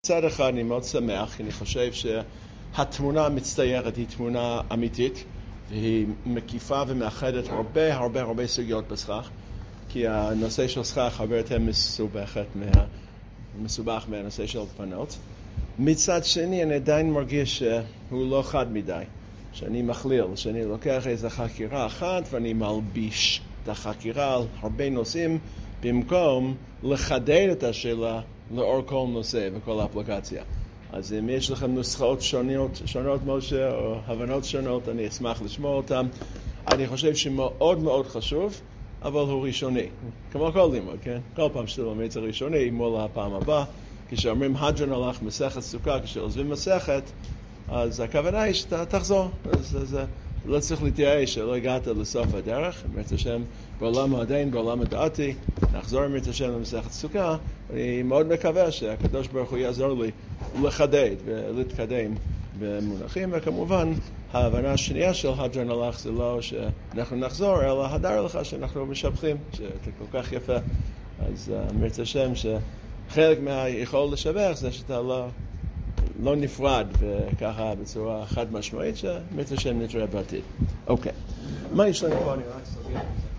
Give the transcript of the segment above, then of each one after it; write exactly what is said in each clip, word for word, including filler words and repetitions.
מצד אחד אני מאוד שמח, כי אני חושב שהתמונה המצטיירת היא תמונה אמיתית, והיא מקיפה ומאחדת הרבה הרבה הרבה סוגיות בסכך, כי הנושא של סכך הרבה יותר מסובכת מה... מסובך מהנושא של דפנות. מצד שני אני עדיין מרגיש שהוא לא חד מדי, שאני מכליל, שאני לוקח איזו חקירה אחת ואני מלביש את החקירה על הרבה נושאים, במקום לחדד את השאלה לאור כל נושא וכל אפליקציה. אז אם יש לכם נוסחאות שונות, שונות משה, או הבנות שונות, אני אשמח לשמוע אותם. אני חושב שמאוד מאוד חשוב, אבל הוא ראשוני. כמו כל לימוד, כן? כל פעם שאתה לומד זה ראשוני, מול הפעם הבאה. כשאומרים הדרן הלך מסכת סוכה, כשעוזבים מסכת, אז הכוונה היא שאתה תחזור. אז, אז לא צריך להתייאש שלא הגעת לסוף הדרך. אמרת השם, בעולם העדין, בעולם הדעתי, נחזור אמרת השם למסכת סוכה. אני מאוד מקווה שהקדוש ברוך הוא יעזור לי לחדד ולהתקדם במונחים, וכמובן ההבנה השנייה של הדרן הלך זה לא שאנחנו נחזור, אלא הדר לך שאנחנו משבחים, שאתה כל כך יפה. אז אמרת השם שחלק מהיכול לשבח זה שאתה לא לא נפרד וככה בצורה חד משמעית, שאמת השם נתראה בעתיד. אוקיי. מה יש לנו פה? אני רק סוגר.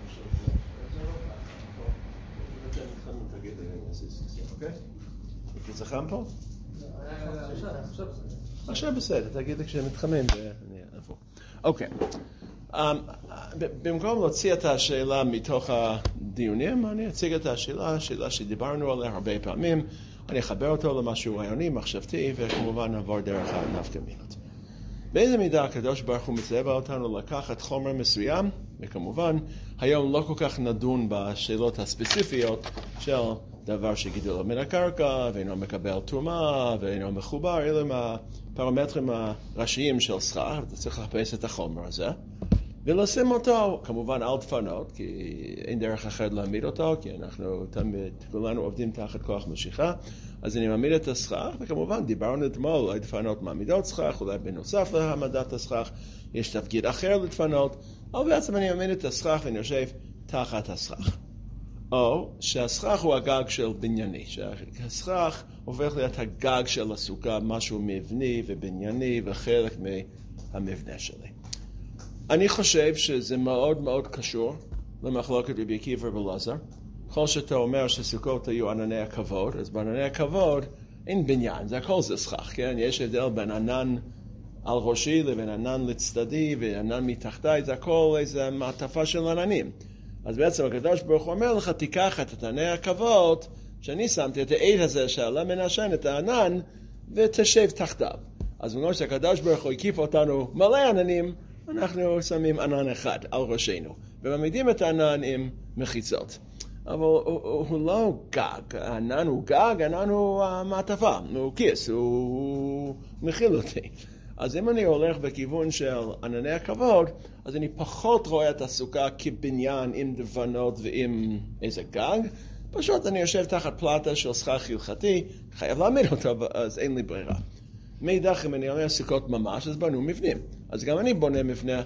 אוקיי? זה חם פה? עכשיו בסדר, תגיד לי כשמתחמם ואני אעבור. אוקיי. במקום להוציא את השאלה מתוך הדיונים, אני אציג את השאלה, השאלה שדיברנו עליה הרבה פעמים, אני אחבר אותו למשהו רעיוני, מחשבתי, וכמובן נעבור דרך הנפקא מינות. באיזה מידה הקדוש ברוך הוא מצווה אותנו לקחת חומר מסוים, וכמובן היום לא כל כך נדון בשאלות הספציפיות של דבר שגידול מן הקרקע, ואינו מקבל תרומה, ואינו מחובר, אלה הם הפרמטרים הראשיים של סכך, אתה צריך לחפש את החומר הזה. ולשים אותו, כמובן על דפנות, כי אין דרך אחרת להעמיד אותו, כי אנחנו תמיד, כולנו עובדים תחת כוח משיכה, אז אני מעמיד את הסכך, וכמובן דיברנו אתמול, אולי דפנות מעמידות סכך, אולי בנוסף להעמדת הסכך, יש תפקיד אחר לדפנות, אבל בעצם אני מעמיד את הסכך ואני יושב תחת הסכך. או שהסכך הוא הגג של בנייני, שהסכך הופך להיות הגג של הסוכה, משהו מבני ובנייני וחלק מהמבנה שלי. אני חושב שזה מאוד מאוד קשור למחלוקת רבי עקיבא ורבי אלעזר. כל שאתה אומר שסוכות היו ענני הכבוד, אז בענני הכבוד אין בניין, זה הכל זה סכך, כן? יש הבדל בין ענן על ראשי לבין ענן לצדדי וענן מתחתיי, זה הכל איזה מעטפה של עננים. אז בעצם הקדוש ברוך הוא אומר לך, תיקח את ענני הכבוד, שאני שמתי את העד הזה שעלה מן השן, את הענן, ותשב תחתיו. אז בגלל שהקדוש ברוך הוא הקיף אותנו מלא עננים, אנחנו שמים ענן אחד על ראשנו, ומעמידים את הענן עם מחיצות. אבל הוא, הוא, הוא לא גג, הענן הוא גג, הענן הוא המעטפה, הוא כיס, הוא, הוא מכיל אותי. אז אם אני הולך בכיוון של ענני הכבוד, אז אני פחות רואה את הסוכה כבניין עם דפנות ועם איזה גג, פשוט אני יושב תחת פלטה של סכך הלכתי, חייב להעמיד אותו, אז אין לי ברירה. מאידך, אם אני אומר סוכות ממש, אז בנו מבנים. אז גם אני בונה מבנה,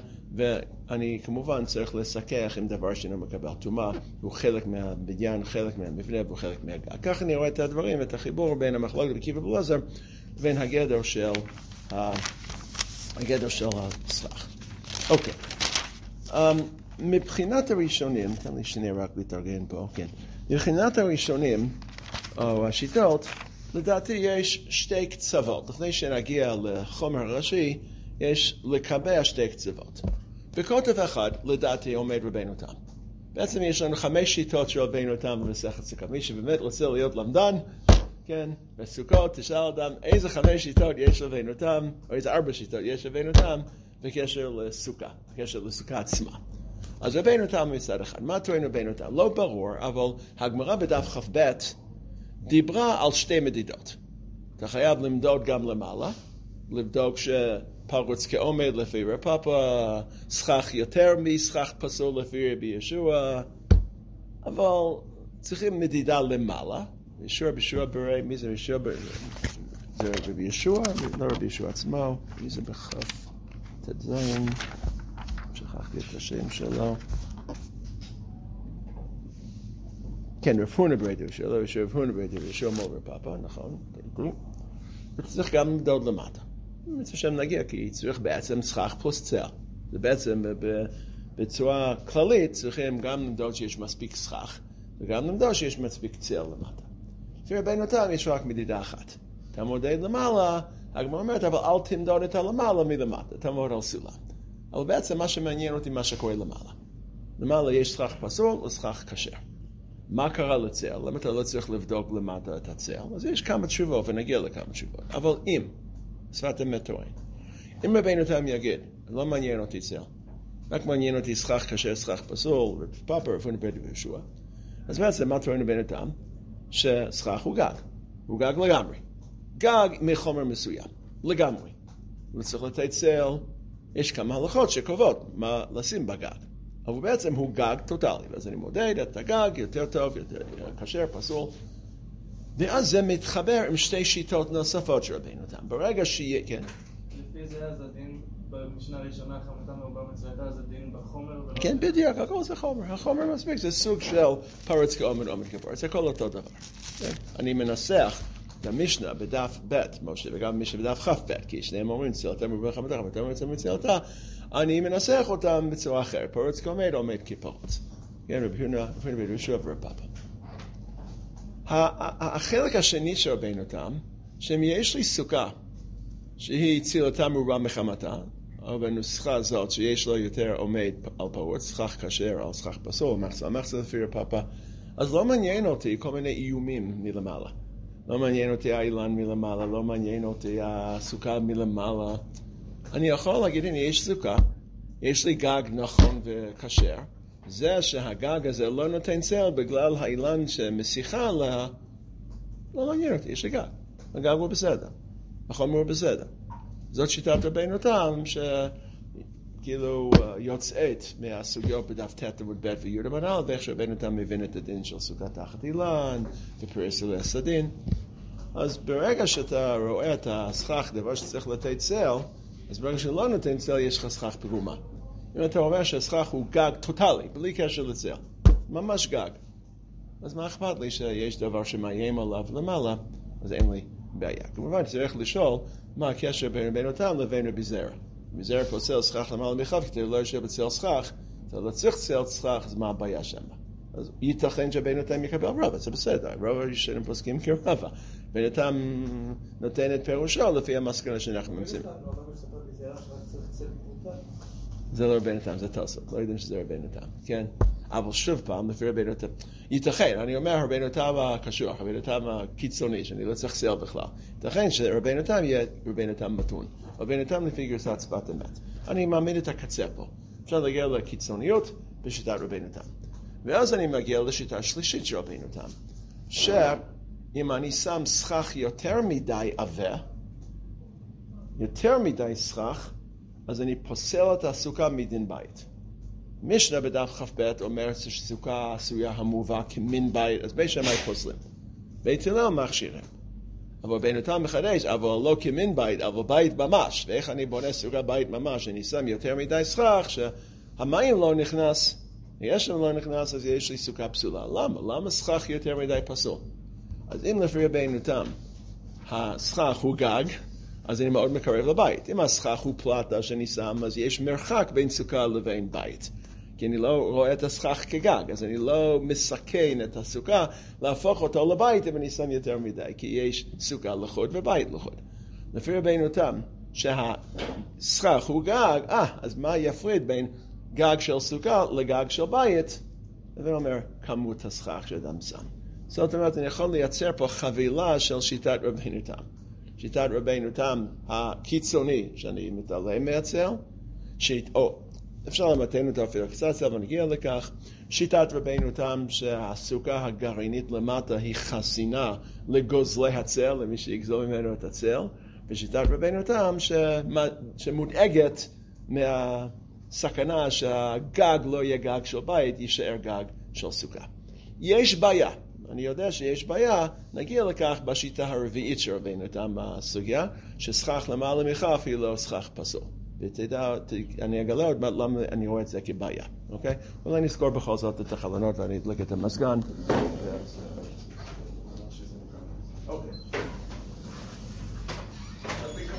ואני כמובן צריך לסכך עם דבר שאינו מקבל תרומה, הוא חלק מהבניין, חלק מהמבנה, והוא חלק מהגג. כך אני רואה את הדברים, את החיבור בין המחלוקת רבי עקיבא ורבי אלעזר, לבין הגדר של, הגדר של הסכך. אוקיי. Um, מבחינת הראשונים, תן לי שנייה רק להתארגן פה, כן. מבחינת הראשונים, או השיטות, לדעתי יש שתי קצוות. לפני שנגיע לחומר הראשי, יש לקבע שתי קצוות. בקוטב אחד, לדעתי, עומד רבינו תם. בעצם יש לנו חמש שיטות של רבינו תם במסכת סוכות. מי שבאמת רוצה להיות למדן, כן, בסוכות תשאל אדם איזה חמש שיטות יש רבינו תם, או איזה ארבע שיטות יש רבינו תם, בקשר לסוכה, בקשר לסוכה עצמה. אז רבינו תם מצד אחד. מה טוען רבינו תם? לא ברור, אבל הגמרא בדף כ"ב דיברה על שתי מדידות. אתה חייב למדוד גם למעלה, לבדוק שפרוץ כעומד לפי רב פאפא, סכך יותר מסכך פסול לפי רבי ישוע, אבל צריכים מדידה למעלה. ישוע בישוע ברי, מי זה ישוע ברי? זה רבי ישוע, לא רבי ישוע עצמו, מי זה בכף תדזיין, שכחתי את השם שלו. כן, רב הונא ברי ישוע, לא ישוע רב הונא ברי ישוע מול רב פאפא, נכון, וצריך גם למדוד למטה. מצווה שם נגיע, כי צריך בעצם סכך פלוס צל. זה בעצם בצורה כללית צריכים גם למדוד שיש מספיק סכך, וגם למדוד שיש מספיק צל למטה. לפי רבינו תם יש רק מדידה אחת. אתה מודד למעלה, הגמרא אומרת, אבל אל תמדוד את הלמעלה מלמטה, תעמוד על סולם. אבל בעצם מה שמעניין אותי מה שקורה למעלה. למעלה יש סכך פסול וסכך כשר. מה קרה לצל? למה אתה לא צריך לבדוק למטה את הצל? אז יש כמה תשובות ונגיע לכמה תשובות. אבל אם, שפת אמת טוען, אם רבינו תם יגיד, לא מעניין אותי צל, רק מעניין אותי סכך כשר, סכך פסול, ופאפר, ופונבד וישוע, אז בעצם מה טוען רבינו תם? שסכך הוא גג. הוא גג לגמרי. גג מחומר מסוים. לגמרי. וצריך לתת צל, יש כמה הלכות שקובעות מה לשים בגג. אבל בעצם הוא גג טוטלי. אז אני מודד את הגג יותר טוב, יותר כשר, פסול. ואז זה מתחבר עם שתי שיטות נוספות של רבינו תם. ברגע שיהיה, כן. לפי זה אז הדין במשנה הראשונה, חמתה מעובר מצוות, אז הדין בחומר ולא... כן, בדיוק, הכל זה חומר. החומר מספיק, זה סוג של פרץ כעומד עומד כפרץ. זה כל אותו דבר. אני מנסח את המשנה בדף ב', משה, וגם משנה בדף כ' ב', כי שניהם אומרים צלתה מרובה חמתה, חמתה מרובה מצלתה, אני מנסח אותם בצורה אחרת. פרץ כעומד עומד כפרץ. כן, רבי הונא, רבי יהושע ורבי פאפא. החלק השני של רבינו תם, שאם יש לי סוכה, שהיא צילתה מרובה מחמתה, אבל בנוסחה הזאת שיש לו יותר עומד על פרוץ, סכך כשר על סכך פסול, מחצה מחצה לפי רבי פאפא, אז לא מעניין אותי כל מיני איומים מלמעלה. לא מעניין אותי האילן מלמעלה, לא מעניין אותי הסוכה מלמעלה. אני יכול להגיד, הנה, יש סוכה, יש לי גג נכון וכשר, זה שהגג הזה לא נותן צל בגלל האילן שמסיכה לה, לא מעניין אותי, יש לי גג. הגג הוא בסדר, החומר הוא בסדר. זאת שיטת רבינו תם שכאילו יוצאת מהסוגיות בדף ת' עמוד ב' וי' עמוד א', ואיך שרבינו תם מבין את הדין של סוכה תחת אילן ופרס אלס הדין. אז ברגע שאתה רואה את הסכך, דבר שצריך לתת צל, אז ברגע שלא נותן צל יש לך סכך פירומה. אם אתה אומר שהסכך הוא גג טוטלי, בלי קשר לצל, ממש גג, אז מה אכפת לי שיש דבר שמאיים עליו למעלה, אז אין לי בעיה. כמובן צריך לשאול מה הקשר בין רבינו תם לבין רבי זרע. רבי זרע פוסל סכך למעלה מחף, כדי לא יושב בצל סכך, אתה לא צריך צל סכך, אז מה הבעיה שם? אז ייתכן שרבינו תם יקבל רבא, זה בסדר, רבא ישנים פוסקים כרבא. רבינו תם נותן את פירושו לפי המסקנה שאנחנו נמצאים. זה לא רבינו תם, זה תוספות, לא יודעים שזה רבינו תם, כן? אבל שוב פעם, לפי רבינו תם, ייתכן, אני אומר רבינו תם הקשוח, רבינו תם הקיצוני, שאני לא צריך סל בכלל. ייתכן שרבינו תם יהיה רבינו תם מתון, רבינו תם לפי גרסת שפת אמת. אני מעמיד את הקצה פה. אפשר להגיע לקיצוניות בשיטת רבינו תם. ואז אני מגיע לשיטה שלישית של רבינו תם, שאם אני שם סכך יותר מדי עבה, יותר מדי סכך, אז אני פוסל את הסוכה מדין בית. משנה בדף כ"ב אומרת שסוכה עשויה המובא כמין בית, אז בית שמאי פוסלים. בית הלל מכשירים. אבל רבינו תם מחדש, אבל לא כמין בית, אבל בית ממש. ואיך אני בונה סוכה בית ממש? אני שם יותר מדי סכך שהמים לא נכנס, יש לנו לא נכנס, אז יש לי סוכה פסולה. למה? למה סכך יותר מדי פסול? אז אם לפי רבינו תם הסכך הוא גג, אז אני מאוד מקרב לבית. אם הסכך הוא פלטה שאני שם, אז יש מרחק בין סוכה לבין בית. כי אני לא רואה את הסכך כגג, אז אני לא מסכן את הסוכה להפוך אותו לבית אם אני שם יותר מדי, כי יש סוכה לחוד ובית לחוד. לפי רבינו תם, שהסכך הוא גג, אה, אז מה יפריד בין גג של סוכה לגג של בית? זה אומר כמות הסכך שאדם שם. זאת אומרת, אני יכול לייצר פה חבילה של שיטת רבינו תם. שיטת רבינו תם הקיצוני, שאני מתעלם מהצל, שיט, או, אפשר למתן אותו אפילו קצת, אבל נגיע לכך, שיטת רבינו תם שהסוכה הגרעינית למטה היא חסינה לגוזלי הצל, למי שיגזול ממנו את הצל, ושיטת רבינו תם שמודאגת מהסכנה שהגג לא יהיה גג של בית, יישאר גג של סוכה. יש בעיה. אני יודע שיש בעיה, נגיע לכך בשיטה הרביעית של רבינו תם בסוגיה, שסכך למעלה מכף היא לא סכך פסול. ותדע, אני אגלה עוד מעט למה אני רואה את זה כבעיה, אוקיי? אולי נזכור בכל זאת את החלונות ואני אדליק את המזגן. אוקיי.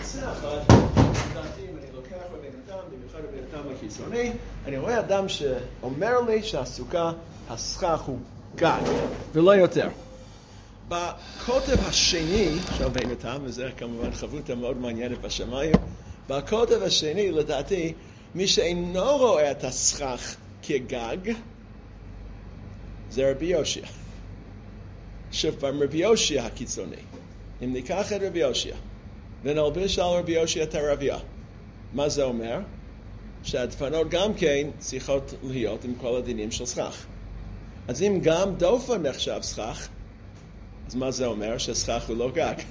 בקצה אחד, לדעתי אם אני לוקח רבי נתן, במיוחד רבי נתן הקיצוני, אני רואה אדם שאומר לי שהסוכה, הסכך הוא גג, ולא יותר. בקוטב השני של רבי נתן, וזה כמובן חברותא מאוד מעניינת בשמיים, בקוטב השני, לדעתי, מי שאינו רואה את הסכך כגג, זה רבי יושע. שוב פעם, רבי יושע הקיצוני. אם ניקח את רבי יושע, ונלביש על רבי יושע את הרבייה, מה זה אומר? שהדפנות גם כן צריכות להיות עם כל הדינים של סכך. אז אם גם דופן נחשב סכך, אז מה זה אומר? שסכך הוא לא גג.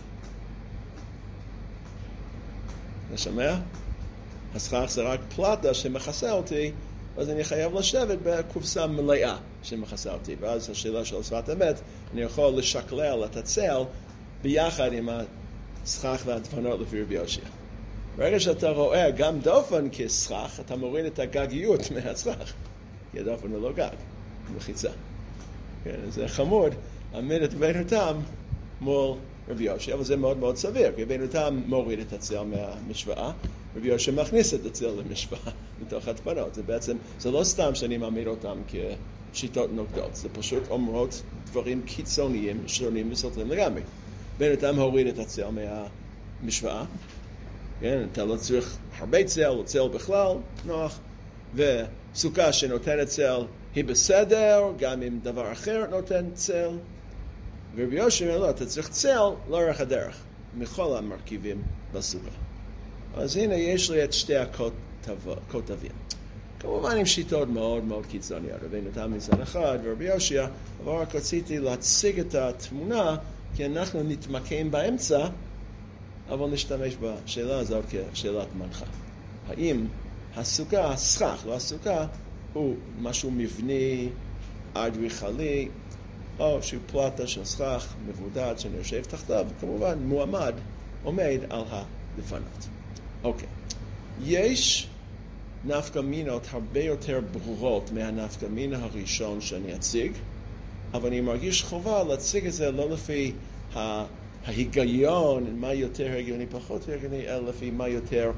אתה שומע? הסכך זה רק פלטה שמכסה אותי, אז אני חייב לשבת בקופסה מלאה שמכסה אותי. ואז השאלה של שפת אמת, אני יכול לשקלל את הצל ביחד עם הסכך והדפנות לפי רבי יושע. ברגע שאתה רואה גם דופן כסכך, אתה מוריד את הגגיות מהסכך. כי הדופן הוא לא גג, הוא מחיצה. כן, זה חמוד, עמיד את רבי נתן מול רבי יושע, אבל זה מאוד מאוד סביר, כי רבי נתן מוריד את הצל מהמשוואה, רבי יושע מכניס את הצל למשוואה, מתוך הדפנות. זה בעצם, זה לא סתם שאני מעמיד אותם כשיטות נוגדות, זה פשוט אומרות דברים קיצוניים, שונים וסותרים לגמרי. רבי נתן הוריד את הצל מהמשוואה, כן, אתה לא צריך הרבה צל, או צל בכלל, נוח, וסוכה שנותנת צל היא בסדר, גם אם דבר אחר נותן צל, ורבי יושע אומר, לא, אתה צריך צל לאורך הדרך, מכל המרכיבים בסוכה. אז הנה יש לי את שתי הכותבים. כמובן עם שיטות מאוד מאוד קיצוניות, רבי נתן מצד אחד ורבי יושע, אבל רק רציתי להציג את התמונה, כי אנחנו נתמקם באמצע, אבל נשתמש בשאלה הזאת כשאלת מנחה. האם הסוכה, הסכך, לא הסוכה, הוא משהו מבני, אדריכלי, או שהוא פלטה של סכך מבודד שנרשב תחתיו, כמובן מועמד עומד על הדפנות. אוקיי. יש נפקא מינות הרבה יותר ברורות מהנפקא מינה הראשון שאני אציג, אבל אני מרגיש חובה להציג את זה לא לפי ההיגיון, מה יותר הגיוני, פחות הגיוני, אלא לפי מה יותר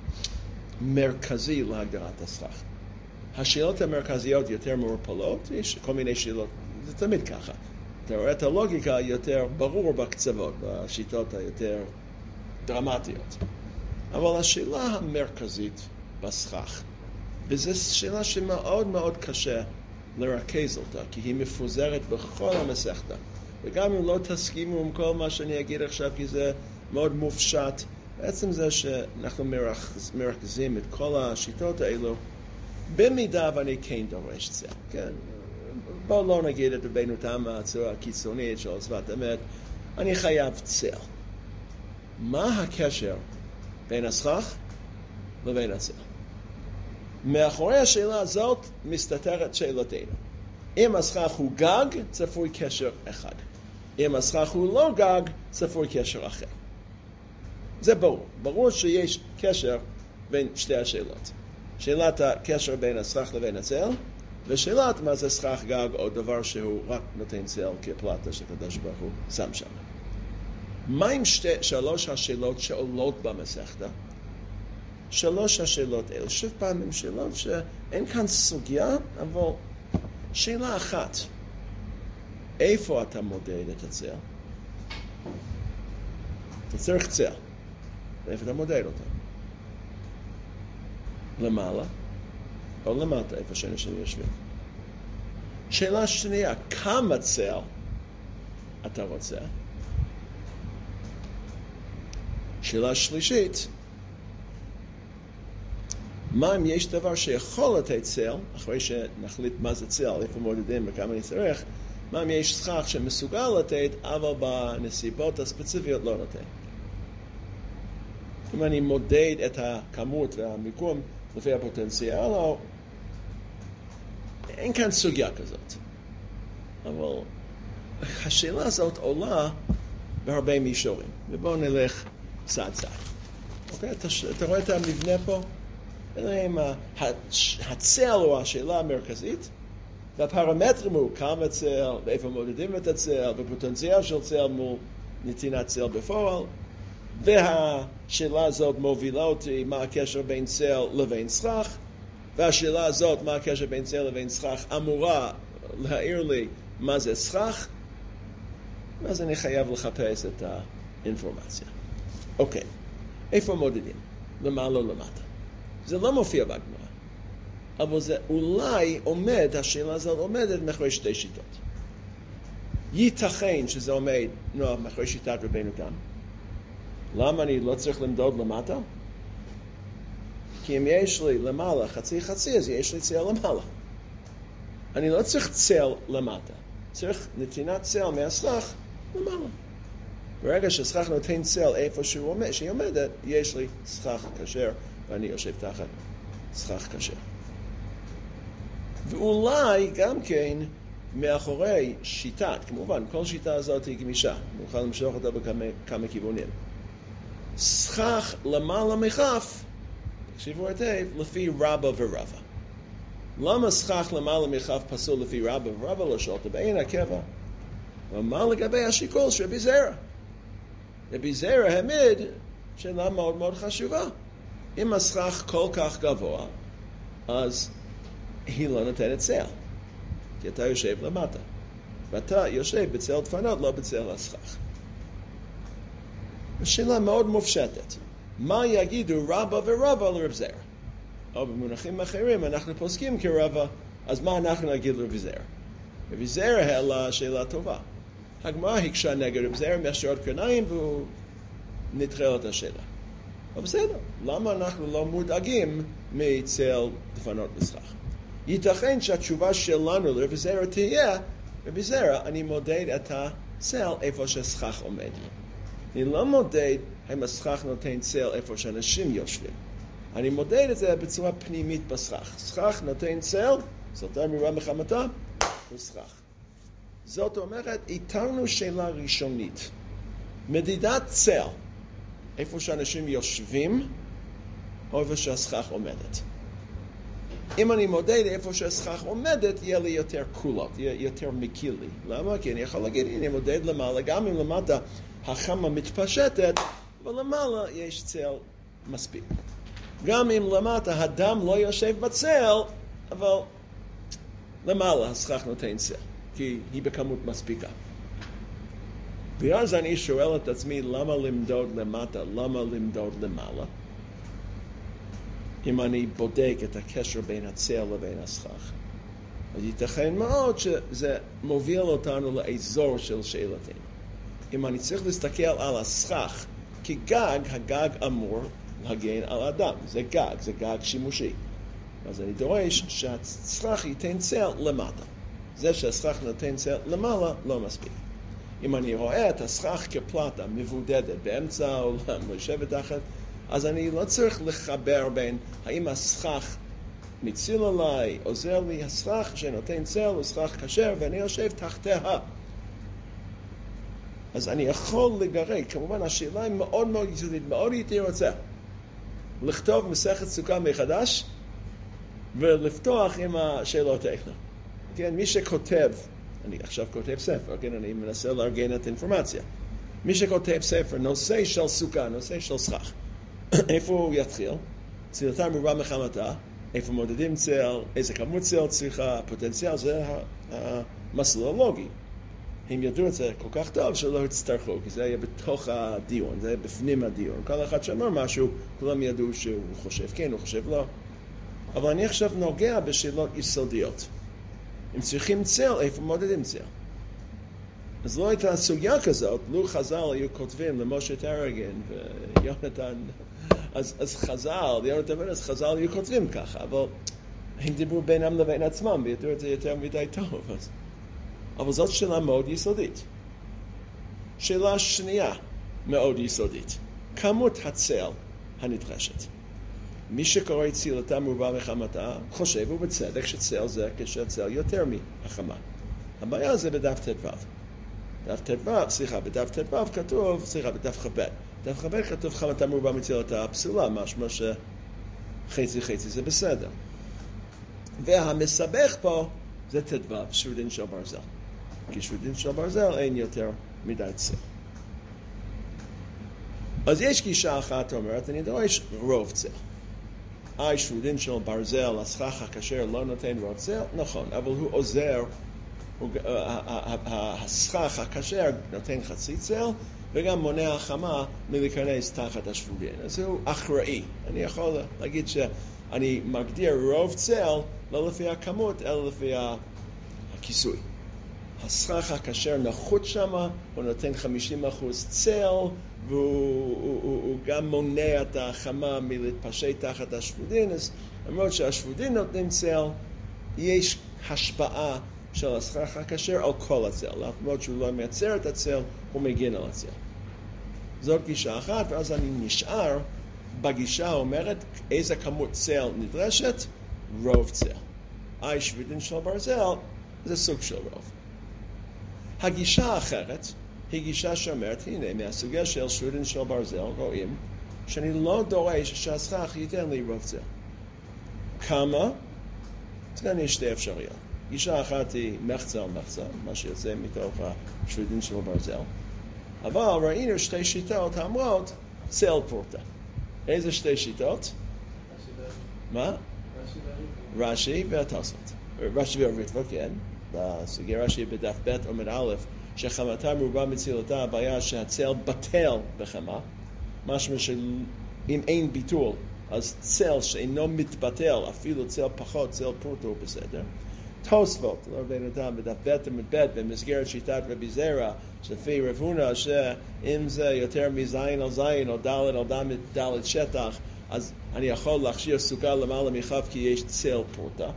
מרכזי להגדרת הסכך. השאלות המרכזיות יותר מעורפלות, יש כל מיני שאלות, זה תמיד ככה. אתה רואה את הלוגיקה יותר ברור בקצוות, בשיטות היותר דרמטיות. אבל השאלה המרכזית בסכך, וזו שאלה שמאוד מאוד קשה לרכז אותה, כי היא מפוזרת בכל המסכתה. וגם אם לא תסכימו עם כל מה שאני אגיד עכשיו, כי זה מאוד מופשט, בעצם זה שאנחנו מרכז, מרכזים את כל השיטות האלו, במידה ואני כן דורש צל. כן? בואו לא נגיד את רבי נתן הצורה הקיצונית של שפת אמת, אני חייב צל. מה הקשר בין הסכך לבין הצל? מאחורי השאלה הזאת מסתתרת שאלתנו. אם הסכך הוא גג, צפוי קשר אחד. אם הסכך הוא לא גג, צפוי קשר אחר. זה ברור. ברור שיש קשר בין שתי השאלות. שאלת הקשר בין הסכך לבין הצל, ושאלת מה זה סכך גג או דבר שהוא רק נותן צל כפלטה שקדוש ברוך הוא שם שם. מה עם שתי, שלוש השאלות שעולות במסכתה? שלוש השאלות האלה, שוב פעם עם שאלות שאין כאן סוגיה, אבל שאלה אחת, איפה אתה מודד את הצל? אתה צריך צל, איפה אתה מודד אותה? למעלה או למטה, איפה שאנשים יושבים. שאלה שנייה, כמה צל אתה רוצה? שאלה שלישית, מה אם יש דבר שיכול לתת צל, אחרי שנחליט מה זה צל, איפה מודדים וכמה אני צריך, מה אם יש סכך שמסוגל לתת, אבל בנסיבות הספציפיות לא נותן. אם אני מודד את הכמות והמיקום לפי הפוטנציאל, או אין כאן סוגיה כזאת. אבל השאלה הזאת עולה בהרבה מישורים. ובואו נלך צעד צעד. אוקיי? אתה, אתה רואה את המבנה פה? הצל הוא השאלה המרכזית, והפרמטרים הוא כמה צל, ואיפה מודדים את הצל, ופוטנציאל של צל מול נתינת צל בפועל. והשאלה הזאת מובילה אותי מה הקשר בין צל לבין סכך, והשאלה הזאת מה הקשר בין צל לבין סכך אמורה להעיר לי מה זה סכך, ואז אני חייב לחפש את האינפורמציה. אוקיי, איפה מודדים? למעלה או למטה? זה לא מופיע בגמרא, אבל זה אולי עומד, השאלה הזאת עומדת מאחורי שתי שיטות. ייתכן שזה עומד no, מאחורי שיטת רבנו תם. למה אני לא צריך למדוד למטה? כי אם יש לי למעלה חצי חצי, אז יש לי צל למעלה. אני לא צריך צל למטה. צריך נתינת צל מהסכך למעלה. ברגע שהסכך נותן צל איפה שהוא עומד, שהיא עומדת, יש לי סכך כשר, ואני יושב תחת סכך כשר. ואולי גם כן מאחורי שיטת, כמובן, כל שיטה הזאת היא גמישה, נוכל למשוך אותה בכמה כיוונים. סכך למעלה מכף, תקשיבו היטב, לפי רבא ורבא. למה סכך למעלה מכף פסול לפי רבא ורבא? לא שואלת בעין הקבע. ומה לגבי השיקול של רבי זרע? רבי זרע העמיד שאלה מאוד מאוד חשובה. אם הסכך כל כך גבוה, אז היא לא נותנת צל. כי אתה יושב למטה. ואתה יושב בצל דפנות, לא בצל הסכך. השאלה מאוד מופשטת. מה יגידו רבא ורבא לרב זרע? או במונחים אחרים אנחנו פוסקים כרבא, אז מה אנחנו נגיד לרב זרע? רב זרע העלה שאלה טובה. הגמרא הקשה נגד רב זרע מהשעות קרניים והוא נדחה את השאלה. אבל בסדר, למה אנחנו לא מודאגים מצל דפנות בסכך? ייתכן שהתשובה שלנו לרב זרע תהיה, רב זרע, אני מודד את הצל איפה שהסכך עומד. אני לא מודד האם הסכך נותן צל איפה שאנשים יושבים. אני מודד את זה בצורה פנימית בסכך. סכך נותן צל, סוטה מרע מחמתה, הוא סכך. זאת אומרת, איתרנו שאלה ראשונית. מדידת צל, איפה שאנשים יושבים, או איפה שהסכך עומדת. אם אני מודד איפה שהסכך עומדת, יהיה לי יותר קולות, יהיה יותר מקיל לי. למה? כי אני יכול להגיד, אני מודד למעלה, גם אם למטה החמה מתפשטת, אבל למעלה יש צל מספיק. גם אם למטה הדם לא יושב בצל, אבל למעלה הסכך נותן צל, כי היא בכמות מספיקה. ואז אני שואל את עצמי, למה למדוד למטה, למה למדוד למעלה? אם אני בודק את הקשר בין הצל לבין הסכך. אז ייתכן מאוד שזה מוביל אותנו לאזור של שאלתנו. אם אני צריך להסתכל על הסכך כגג, הגג אמור להגן על אדם. זה גג, זה גג שימושי. אז אני דורש שהסכך ייתן צל למטה. זה שהסכך נותן צל למעלה לא מספיק. אם אני רואה את הסכך כפלטה מבודדת באמצע העולם, יושבת תחת, אז אני לא צריך לחבר בין האם הסכך מציל עליי, עוזר לי, הסכך שנותן צל הוא סכך כשר ואני יושב תחתיה. אז אני יכול לגרד, כמובן השאלה היא מאוד מאוד יסודית, מאוד הייתי רוצה לכתוב מסכת סוכה מחדש ולפתוח עם השאלות האלה. כן, מי שכותב, אני עכשיו כותב ספר, כן, אני מנסה לארגן את האינפורמציה. מי שכותב ספר, נושא של סוכה, נושא של סכך, איפה הוא יתחיל? צילתה מרע מחמתה, איפה מודדים צל, איזה כמות צל צריכה, פוטנציאל, זה המסלול הלוגי. הם ידעו את זה כל כך טוב שלא הצטרכו, כי זה היה בתוך הדיון, זה היה בפנים הדיון. כל אחד שאמר משהו, כולם ידעו שהוא חושב כן, הוא חושב לא. אבל אני עכשיו נוגע בשאלות יסודיות. אם צריכים צל, איפה מודדים צל? אז לא הייתה סוגיה כזאת, לו חז"ל היו כותבים למשה טרגין ויונתן, אז, אז חז"ל, יונתן אז חז"ל היו כותבים ככה, אבל הם דיברו בינם לבין עצמם, וידעו את זה יותר מדי טוב. אז. אבל זאת שאלה מאוד יסודית. שאלה שנייה מאוד יסודית. כמות הצל הנדרשת. מי שקורא צילתה מרבה מחמתה, חושב ובצדק שצל זה כשצל יותר מהחמה. הבעיה זה בדף ט"ו. דף ט"ו, סליחה, בדף ט"ו כתוב, סליחה, בדף חב"ד. בדף חב"ד כתוב חמתה מרבה מצילתה פסולה, משמע שחצי חצי זה בסדר. והמסבך פה זה ט"ו, שרודין של ברזל. כי שרודין של ברזל אין יותר מדי צל. אז יש גישה אחת אומרת, אני דורש רוב צל. אי שרודין של ברזל, הסכך הכשר לא נותן רוב צל, נכון, אבל הוא עוזר, הסכך הכשר נותן חצי צל, וגם מונע חמה מלהיכנס תחת השפודין. אז הוא אחראי. אני יכול להגיד שאני מגדיר רוב צל, לא לפי הכמות, אלא לפי הכיסוי. הסכך הכשר נחות שמה, הוא נותן חמישים אחוז צל, והוא הוא, הוא, הוא גם מונע את החמה מלהתפשט תחת השפודין. אז למרות שהשפודין נותנים צל, יש השפעה של הסכך הכשר על כל הצל. למרות שהוא לא מייצר את הצל, הוא מגן על הצל. זאת גישה אחת, ואז אני נשאר בגישה אומרת איזה כמות צל נדרשת? רוב צל. אי שרודין של ברזל זה סוג של רוב. הגישה האחרת היא גישה שאומרת, הנה, מהסוגיה של שרודין של ברזל רואים שאני לא דורש שהסכך ייתן לי רוב צל. כמה? אז כאן יש שתי אפשריות. גישה אחת היא מחצה על מחצה, מה שיוצא מתוך השרודין של ברזל. אבל ראינו שתי שיטות האמרות צל פורטה. איזה שתי שיטות? מה? רש"י והתוספות. רש"י והריטב"א, כן. בסוגיה רש"י בדף ב' עמוד א', שחמתה מרובה מצילתה, הבעיה שהצל בטל בחמה, משמע שאם אין ביטול, אז צל שאינו מתבטל, אפילו צל פחות, צל פורטה הוא בסדר. תוספות, לא רבינו תם, בדף ב' עמוד ב', במסגרת שיטת רבי זרע, שלפי רב הונא, שאם זה יותר מזין על זין, או ד' על ד' ד' שטח, אז אני יכול להכשיר סוכה למעלה מחף, כי יש צל פורטה.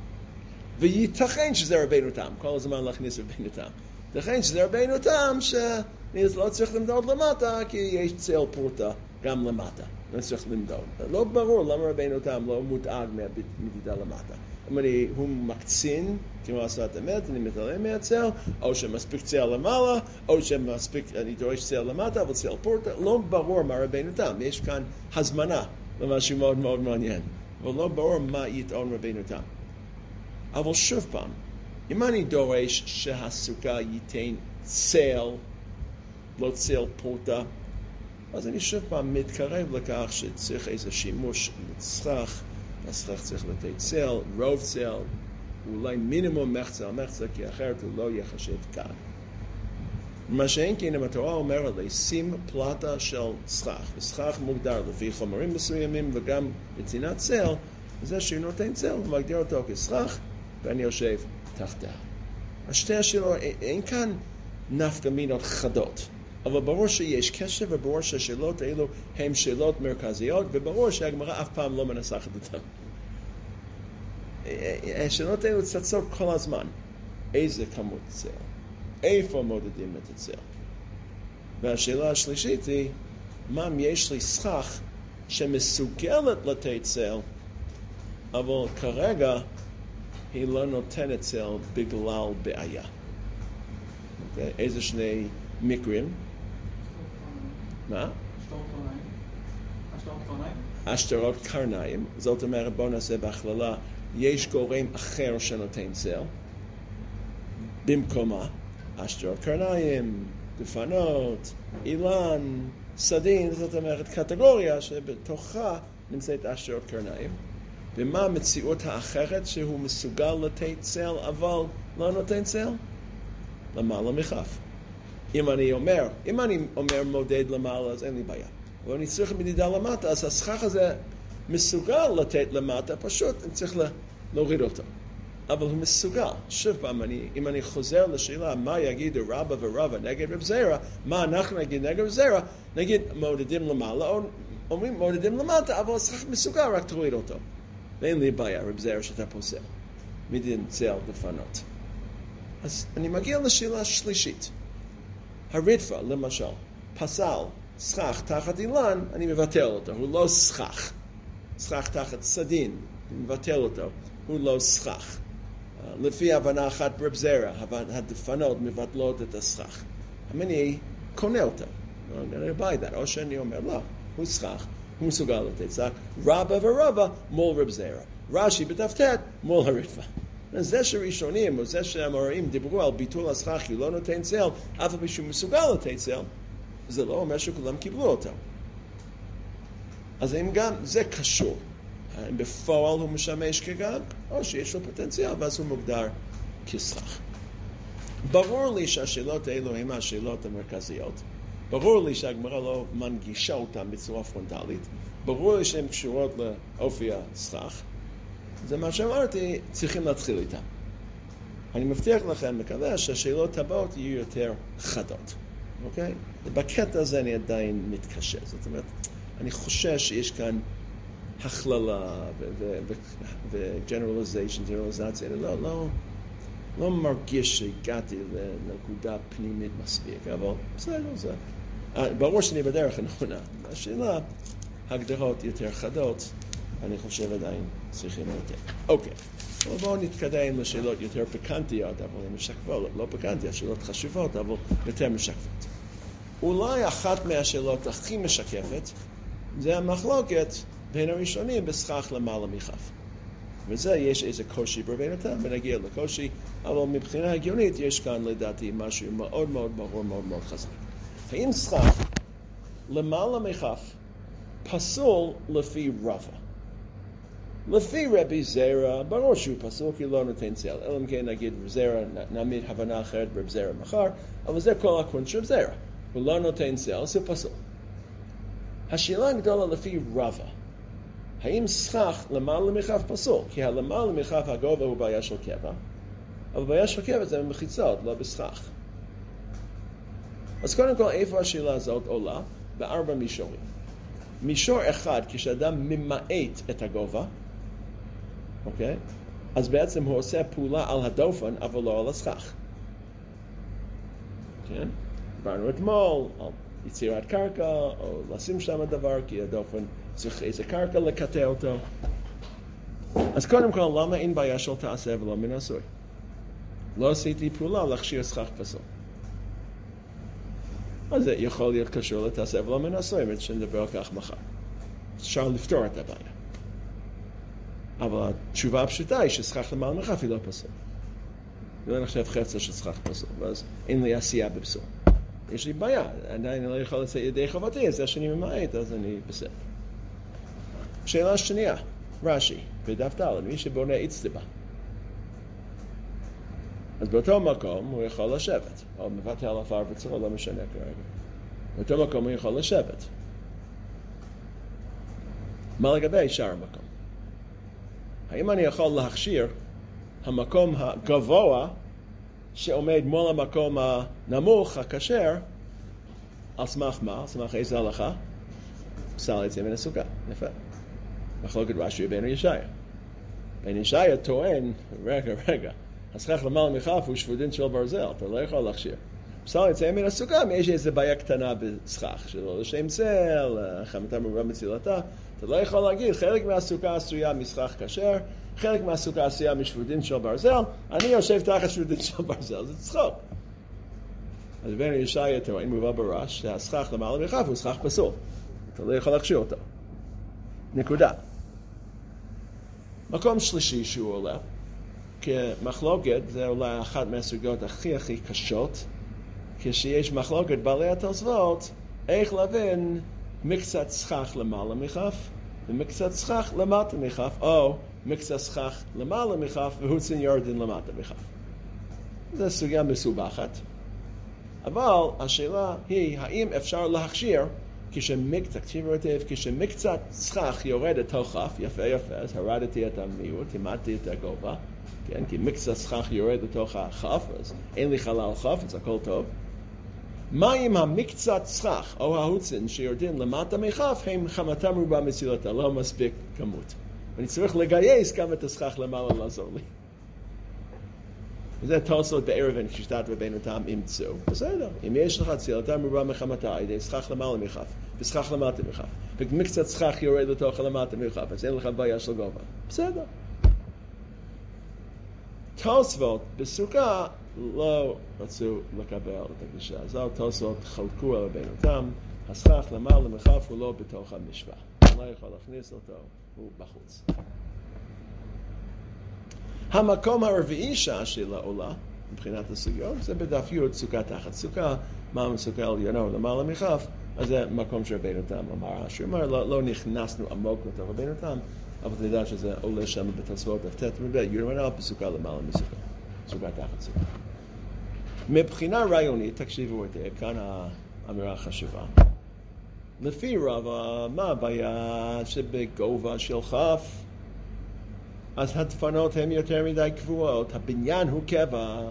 וייתכן שזה רבינו תם, כל הזמן להכניס רבינו תם. ייתכן שזה רבינו תם, שאני לא צריך למדוד למטה, כי יש צל פורטה גם למטה. לא צריך למדוד. לא ברור למה רבינו תם לא מודאג מדידה למטה. אם אני, הוא מקצין, כמו עשת אמת, אני מתעלם מהצל, או שמספיק צל למעלה, או שמספיק, אני דורש צל למטה, אבל צל פורטה, לא ברור מה רבינו תם. יש כאן הזמנה למשהו מאוד מאוד מעניין. אבל לא ברור מה יטעון רבינו תם. אבל שוב פעם, אם אני דורש שהסוכה ייתן צל, לא צל פורטה, אז אני שוב פעם מתקרב לכך שצריך איזה שימוש מצרך, הסכך צריך לתת צל, רוב צל, אולי מינימום מחצה על מחצה, כי אחרת הוא לא יחשב כאן. מה שאין כן, אם התורה אומרת לי, שים פלטה של סכך, וסכך מוגדר לפי חומרים מסוימים וגם נתינת צל, זה שהוא נותן צל, הוא מגדיר אותו כסכך, ואני יושב תחתיו. השתי השאלות, אין כאן נפקא מינות חדות, אבל ברור שיש קשר, וברור שהשאלות האלו הן שאלות מרכזיות, וברור שהגמרא אף פעם לא מנסחת אותן. השאלות האלו צצות כל הזמן. איזה כמות צל? איפה מודדים את הצל? והשאלה השלישית היא, מה אם יש לי סכך שמסוגלת לתת צל, אבל כרגע היא לא נותנת צל בגלל בעיה. Okay? איזה שני מקרים? מה? השתרות קרניים. זאת אומרת, בואו נעשה בהכללה, יש גורם אחר שנותן צל. במקומה, השתרות קרניים, דפנות, אילן, סדין, זאת אומרת, קטגוריה שבתוכה נמצאת השתרות קרניים. ומה המציאות האחרת שהוא מסוגל לתת צל, אבל לא נותן צל? למעלה מחף. אם אני אומר, אם אני אומר מודד למעלה, אז אין לי בעיה. אבל אני צריך מדידה למטה, אז הסכך הזה מסוגל לתת למטה, פשוט אני צריך להוריד אותו. אבל הוא מסוגל. שוב פעם, אני, אם אני חוזר לשאלה, מה יגידו רבא ורבא נגד רב זרע, מה אנחנו נגיד נגד רב זרע, נגיד מודדים למעלה, או אומרים מודדים למטה, אבל הסכך מסוגל, רק תוריד אותו. ואין לי בעיה, רב זרע שאתה פוסל. מדין צל דפנות. אז אני מגיע לשאלה שלישית. הריטב"א, למשל, פסל סכך תחת אילן, אני מבטל אותו. הוא לא סכך. סכך תחת סדין, אני מבטל אותו. הוא לא סכך. לפי הבנה אחת ברב זרע, הדפנות מבטלות את הסכך. אני קונה אותו. אני buy that. או שאני אומר, לא, הוא סכך. הוא מסוגל לתת סכך. רבא ורבא מול רב זרע. רש"י בדף ט' מול הריטב"א. זה שראשונים, או זה שהאמוראים דיברו על ביטול הסכך, כי הוא לא נותן צל, אף על פי שהוא מסוגל לתת צל, זה לא אומר שכולם קיבלו אותו. אז אם גם זה קשור, האם בפועל הוא משמש כגג, או שיש לו פוטנציאל, ואז הוא מוגדר כסכך. ברור לי שהשאלות האלו הן השאלות המרכזיות. ברור לי שהגמרא לא מנגישה אותן בצורה פרונטלית. ברור לי שהן קשורות לאופי הסכך. זה מה שאמרתי, צריכים להתחיל איתן. אני מבטיח לכם, מקווה שהשאלות הבאות יהיו יותר חדות. אוקיי? בקטע הזה אני עדיין מתקשה. זאת אומרת, אני חושש שיש כאן הכללה ו-generalization, generalization. אני לא, לא, לא מרגיש שהגעתי לנקודה פנימית מספיק, אבל בסדר, זה. ברור שאני בדרך הנכונה. השאלה, הגדרות יותר חדות, אני חושב עדיין צריכים יותר. אוקיי. בואו נתקדם לשאלות יותר פיקנטיות, אבל הן משקפות, לא פיקנטיות, שאלות חשובות, אבל יותר משקפות. אולי אחת מהשאלות הכי משקפת, זה המחלוקת בין הראשונים בסכך למעלה מכף. וזה יש איזה קושי ברבינותם, ונגיע לקושי, אבל מבחינה הגיונית יש כאן לדעתי משהו מאוד מאוד ברור, מאוד מאוד חזק. האם סכך למעלה מכף פסול לפי רבא? לפי רבי זרע, ברור שהוא פסול כי לא נותן צל, אלא אם כן נגיד זרע, נעמיד הבנה אחרת ברב זרע מחר, אבל זה כל הקונט של זרע, הוא לא נותן צל, זה פסול. השאלה הגדולה לפי רבא, האם סכך למעלה מכף פסול? כי הלמעלה מכף הגובה הוא בעיה של קבע, אבל בעיה של קבע זה במחיצות, לא בסכך. אז קודם כל, איפה השאלה הזאת עולה? בארבע מישורים. מישור אחד, כשאדם ממעט את הגובה, אוקיי? אז בעצם הוא עושה פעולה על הדופן, אבל לא על הסכך. כן? דיברנו אתמול על יצירת קרקע, או לשים שם דבר, כי הדופן צריך איזה קרקע לקטע אותו. אז קודם כל, למה אין בעיה של תעשה ולא מן עשוי? לא עשיתי פעולה להכשיר סכך פסול. אז זה יכול להיות קשור לתעשה ולא מן עשוי, אם שנדבר על כך מחר. אפשר לפתור את הבעיה. אבל התשובה הפשוטה היא שסכך למעלה מכף היא לא פסול. זה לא נחשב חצה של סכך פסול, ואז אין לי עשייה בפסול. יש לי בעיה, עדיין אני לא יכול לצאת ידי חובתי, אז זה שאני ממעט, אז אני בסדר. שאלה שנייה, רש"י, בדף ד', מי שבונה אצטבה. אז באותו מקום הוא יכול לשבת, או מבטל עפר בצורה, לא משנה כרגע. באותו מקום הוא יכול לשבת. מה לגבי שאר המקום? האם אני יכול להכשיר המקום הגבוה שעומד מול המקום הנמוך, הכשר, על סמך מה? על סמך איזה הלכה? פסל יצא מן הסוכה. יפה. מחלוקת רש"י בן ישעיה. בן ישעיה טוען, רגע, רגע, הסכך למעלה מכף הוא שפודין של ברזל, אתה לא יכול להכשיר. פסל יצא מן הסוכה, יש איזו בעיה קטנה בסכך, שלא לשם צל, חמתה מרובה מצילתה, אתה לא יכול להגיד, חלק מהסוכה עשויה מסכך כשר, חלק מהסוכה עשויה משפודין של ברזל, אני יושב תחת שפודין של ברזל, זה צחוק. אז בן ישעיה טוען מובא בראש, שהסכך למעלה מכף הוא סכך פסול, אתה לא יכול להכשיר אותו. נקודה. מקום שלישי שהוא עולה, כמחלוקת, זה אולי אחת מהסוגיות הכי הכי קשות, כשיש מחלוקת בעלי התוספות, איך להבין מקצת סכך למעלה מכף, ומקצת סכך למטה מכף, או מקצת סכך למעלה מכף, והוצין יורדין למטה מכף. זו סוגיה מסובכת. אבל השאלה היא, האם אפשר להכשיר, כשמקצת, תקשיבו היטב, כשמקצת סכך יורד לתוך כף, יפה יפה, אז הורדתי את המיעוט, תימדתי את הגובה, כן? כי מקצת סכך יורד לתוך הכף, אז אין לי חלל כף, אז הכל טוב. מה אם המקצת סכך או ההוצין שיורדים למטה מכף הם חמתה מרובה מצילתה, לא מספיק כמות. אני צריך לגייס גם את הסכך למעלה לעזור לי. וזה תוספות בערבן כשיטת רבנו תם ימצאו. בסדר, אם יש לך צילתה מרובה מחמתה, על ידי סכך למעלה מכף וסכך למטה מכף, ומקצת סכך יורד לתוך למטה מכף, אז אין לך בעיה של גובה. בסדר. תוספות בסוכה לא רצו לקבל את הגישה הזאת, תוספות חלקו על רבנו תם, הסכך למעלה מכף הוא לא בתוך המשוואה. לא יכול להכניס אותו, הוא בחוץ. המקום הרביעי שהשאלה עולה, מבחינת הסוגיות, זה בדף י' סוכה תחת סוכה, מה מסוכה עליונו למעלה מכף, אז זה מקום שרבנו תם אמר, שהוא אמר, לא, לא נכנסנו עמוק לתוך רבנו תם, אבל אתה יודע שזה עולה שם בתוספות דף ט' רבי, ירמנה בסוכה למעלה מסוכה, סוכה תחת סוכה. מבחינה רעיונית, תקשיבו היטב, כאן האמירה החשובה. לפי רבא, מה הבעיה שבגובה של כף? אז הדפנות הן יותר מדי קבועות, הבניין הוא קבע.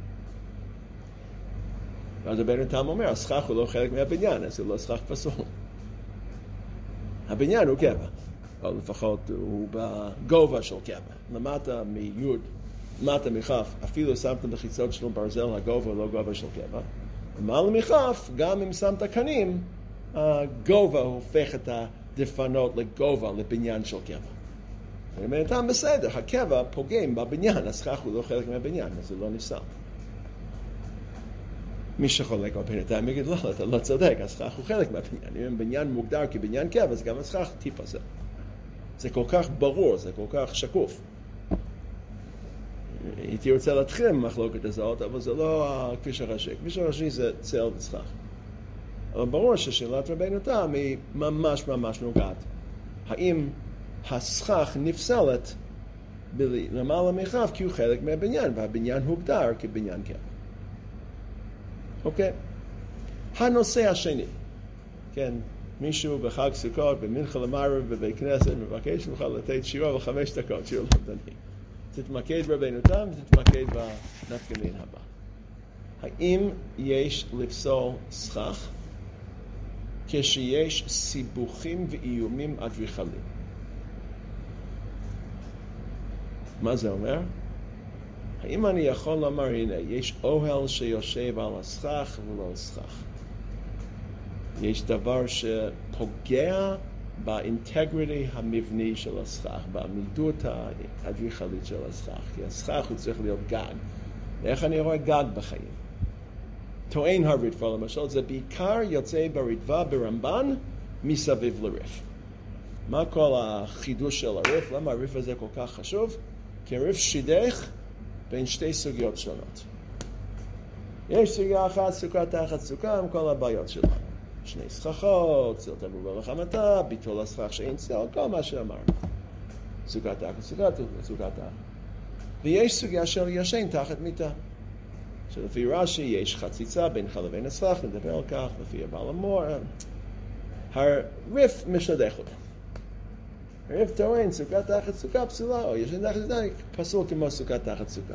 ואז רבנו תם אומר, הסכך הוא לא חלק מהבניין, אז הוא לא סכך פסול. הבניין הוא קבע, או לפחות הוא בגובה של קבע. למטה מיוד, למטה מכף, אפילו שמת בחיצות של ברזל, הגובה לא גובה של קבע. ומעלה מכף, גם אם שמת קנים, הגובה הופך את הדפנות לגובה, לבניין של קבע. רבנו תם בסדר, הקבע פוגם בבניין, הסכך הוא לא חלק מהבניין, אז זה לא נפסל. מי שחולק רבנו תם יגיד, לא, אתה לא צודק, הסכך הוא חלק מהבניין. אם בניין מוגדר כבניין קבע, אז גם הסכך תיפסל. זה כל כך ברור, זה כל כך שקוף. הייתי רוצה להתחיל עם המחלוקת הזאת, אבל זה לא הכביש הראשי. הכביש הראשי זה צל וסכך. אבל ברור ששאלת רבנו תם היא ממש ממש נוגעת. האם הסכך נפסלת למעלה מכף כי הוא חלק מהבניין, והבניין הוגדר כבניין קבע. אוקיי? הנושא השני, כן, מישהו בחג סוכות, במנחה למערב, בבית כנסת, מבקש ממך לתת שיעור על חמש דקות, שיעור למדני. תתמקד ברבנו תם ותתמקד בנפקא מין הבא. האם יש לפסול סכך כשיש סיבוכים ואיומים אדריכליים? מה זה אומר? האם אני יכול לומר, הנה, יש אוהל שיושב על הסכך ולא סכך. יש דבר שפוגע באינטגריטי המבני של הסכך, בעמידות האדריכלית של הסכך, כי הסכך הוא צריך להיות גג. ואיך אני רואה גג בחיים? טוען הרדב"א למשל, זה בעיקר יוצא ברדב"א ברמב"ן מסביב לריף. מה כל החידוש של הריף? למה הריף הזה כל כך חשוב? כי הריף שידך בין שתי סוגיות שונות. יש סוגיה אחת, סוכה תחת סוכה, עם כל הבעיות שלנו. שני סככות, צל תבוא ולחמתה, ביטול הסכך שאין צל, כל מה שאמרנו. סוכה תחת סוכה, סוכה תחת. ויש סוגיה של ישן תחת מיטה. שלפי רש"י יש חציצה בינך לבין הסכך, נדבר על כך, לפי הבעל המור. הריף משדך אותו. הריף טוען, סוכה תחת סוכה פסולה, או ישן תחת סוכה, פסול כמו סוכה תחת סוכה.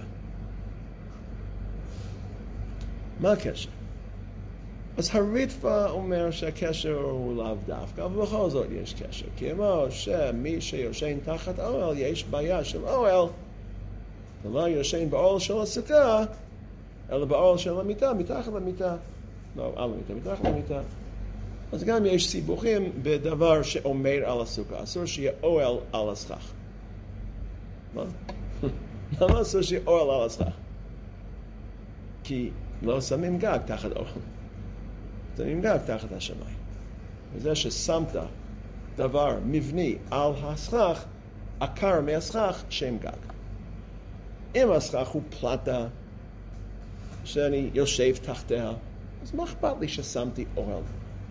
מה הקשר? אז הרדב"א אומר שהקשר הוא לאו דווקא, אבל בכל זאת יש קשר. כמו שמי שיושן תחת אוהל, יש בעיה של אוהל, ולא יושן באוהל של הסוכה, אלא באוהל של המיטה, מתחת למיטה. לא, על המיטה, מתחת למיטה. אז גם יש סיבוכים בדבר שעומד על הסוכה. אסור שיהיה אוהל על הסכך. מה? למה אסור שיהיה אוהל על הסכך? כי לא שמים גג תחת אוהל. שמים גג תחת השמיים. וזה ששמת דבר מבני על הסכך, עקר מהסכך, שם גג. אם הסכך הוא פלטה, שאני יושב תחתיה, אז מה אכפת לי ששמתי אוהל?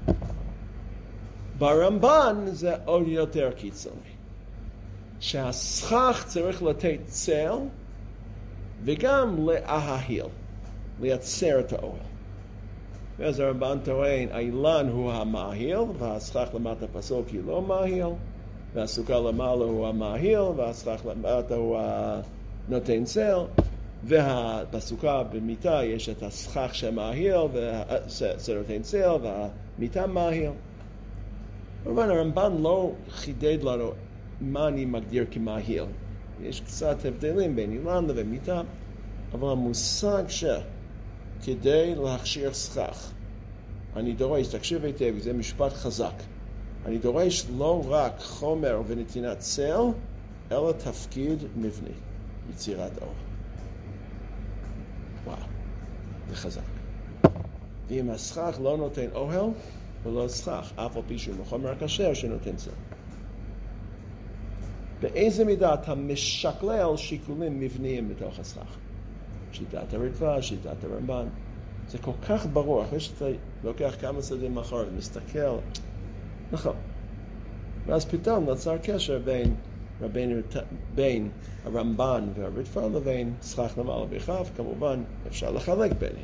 ברמב"ן זה עוד יותר קיצוני. שהסכך צריך לתת צל וגם להאהיל, לייצר את האוהל. ואז הרמב"ן טוען, האילן הוא המאהיל, והסכך למטה פסול כי לא מאהיל, והסוכה למעלה הוא המאהיל, והסכך למטה הוא נותן צל, ובסוכה במיטה יש את הסכך שמאהיל, וזה נותן צל, והמיטה מאהיל. כמובן הרמב"ן לא חידד לנו מה אני מגדיר כמאהיל. יש קצת הבדלים בין אילן לבין מיטה, אבל המושג שכדי להכשיר סכך, אני דורש, תקשיב היטב, זה משפט חזק, אני דורש לא רק חומר ונתינת צל, אלא תפקיד מבני, יצירת אור. וואו, זה חזק. ואם הסכך לא נותן אוהל, ולא סכך, אף על פי שהוא מחומר כשר שנותן צל. באיזה מידה אתה משקלל שיקולים מבניים בתוך הסכך? שיטת הרדב"א, שיטת הרמב"ן. זה כל כך ברור, אחרי שאתה לוקח כמה צעדים אחורה, מסתכל, נכון. ואז פתאום נוצר קשר בין, בין, בין הרמב"ן והריטב"א לבין סכך למעלה בכף, כמובן אפשר לחלק ביניהם.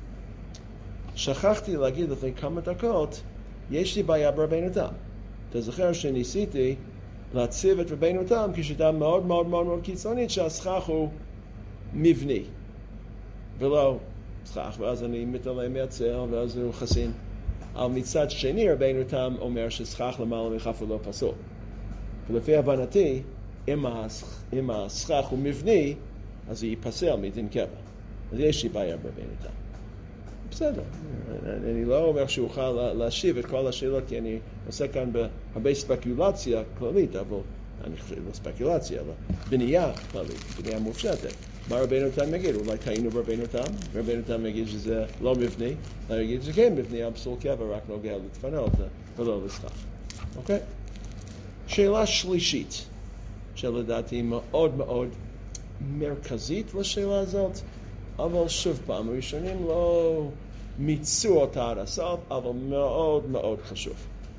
שכחתי להגיד לפני כמה דקות, יש לי בעיה ברבנו תם. אתה זוכר שניסיתי להציב את רבנו תם כשיטה מאוד מאוד מאוד מאוד קיצונית שהסכך הוא מבני ולא סכך, ואז אני מתעלם מהצל ואז הוא חסין. אבל מצד שני רבנו תם אומר שסכך למעלה בכף הוא לא פסול. ולפי הבנתי, אם הסכך הוא מבני, אז הוא ייפסל מדין קבע. אז יש לי בעיה ברבנו תם. בסדר, אני לא אומר שאוכל להשיב את כל השאלות, כי אני עושה כאן בהרבה ספקולציה כללית, אבל אני חושב לא ספקולציה, אלא בנייה כללית, בנייה מופשטת. מה רבנו תם יגיד? אולי טעינו ברבנו תם? רבנו תם יגיד שזה לא מבני, אולי יגיד שזה כן מבני, הפסול קבע רק נוגע לדפנות ולא לסכך. אוקיי? שאלה שלישית, שלדעתי מאוד מאוד מרכזית לשאלה הזאת, אבל שוב פעם, הראשונים לא מיצו אותה עד הסוף, אבל מאוד מאוד חשוב.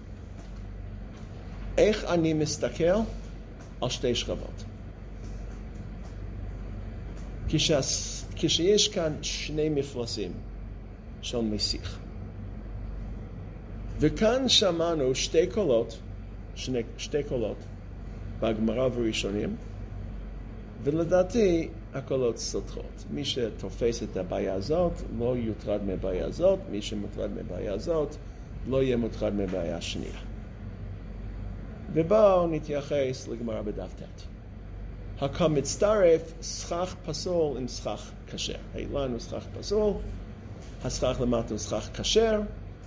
איך אני מסתכל על שתי שכבות? כשס, כשיש כאן שני מפלסים של מסיח, וכאן שמענו שתי קולות, שני, שתי קולות, בגמרא וראשונים, ולדעתי הקולות סותרות. מי שתופס את הבעיה הזאת לא יוטרד מבעיה הזאת, מי שמוטרד מבעיה הזאת לא יהיה מוטרד מבעיה שנייה. ובואו נתייחס לגמרא בדף ט'. הכמצטרף סכך פסול עם סכך כשר. האילן הוא סכך פסול, הסכך למטה הוא סכך כשר,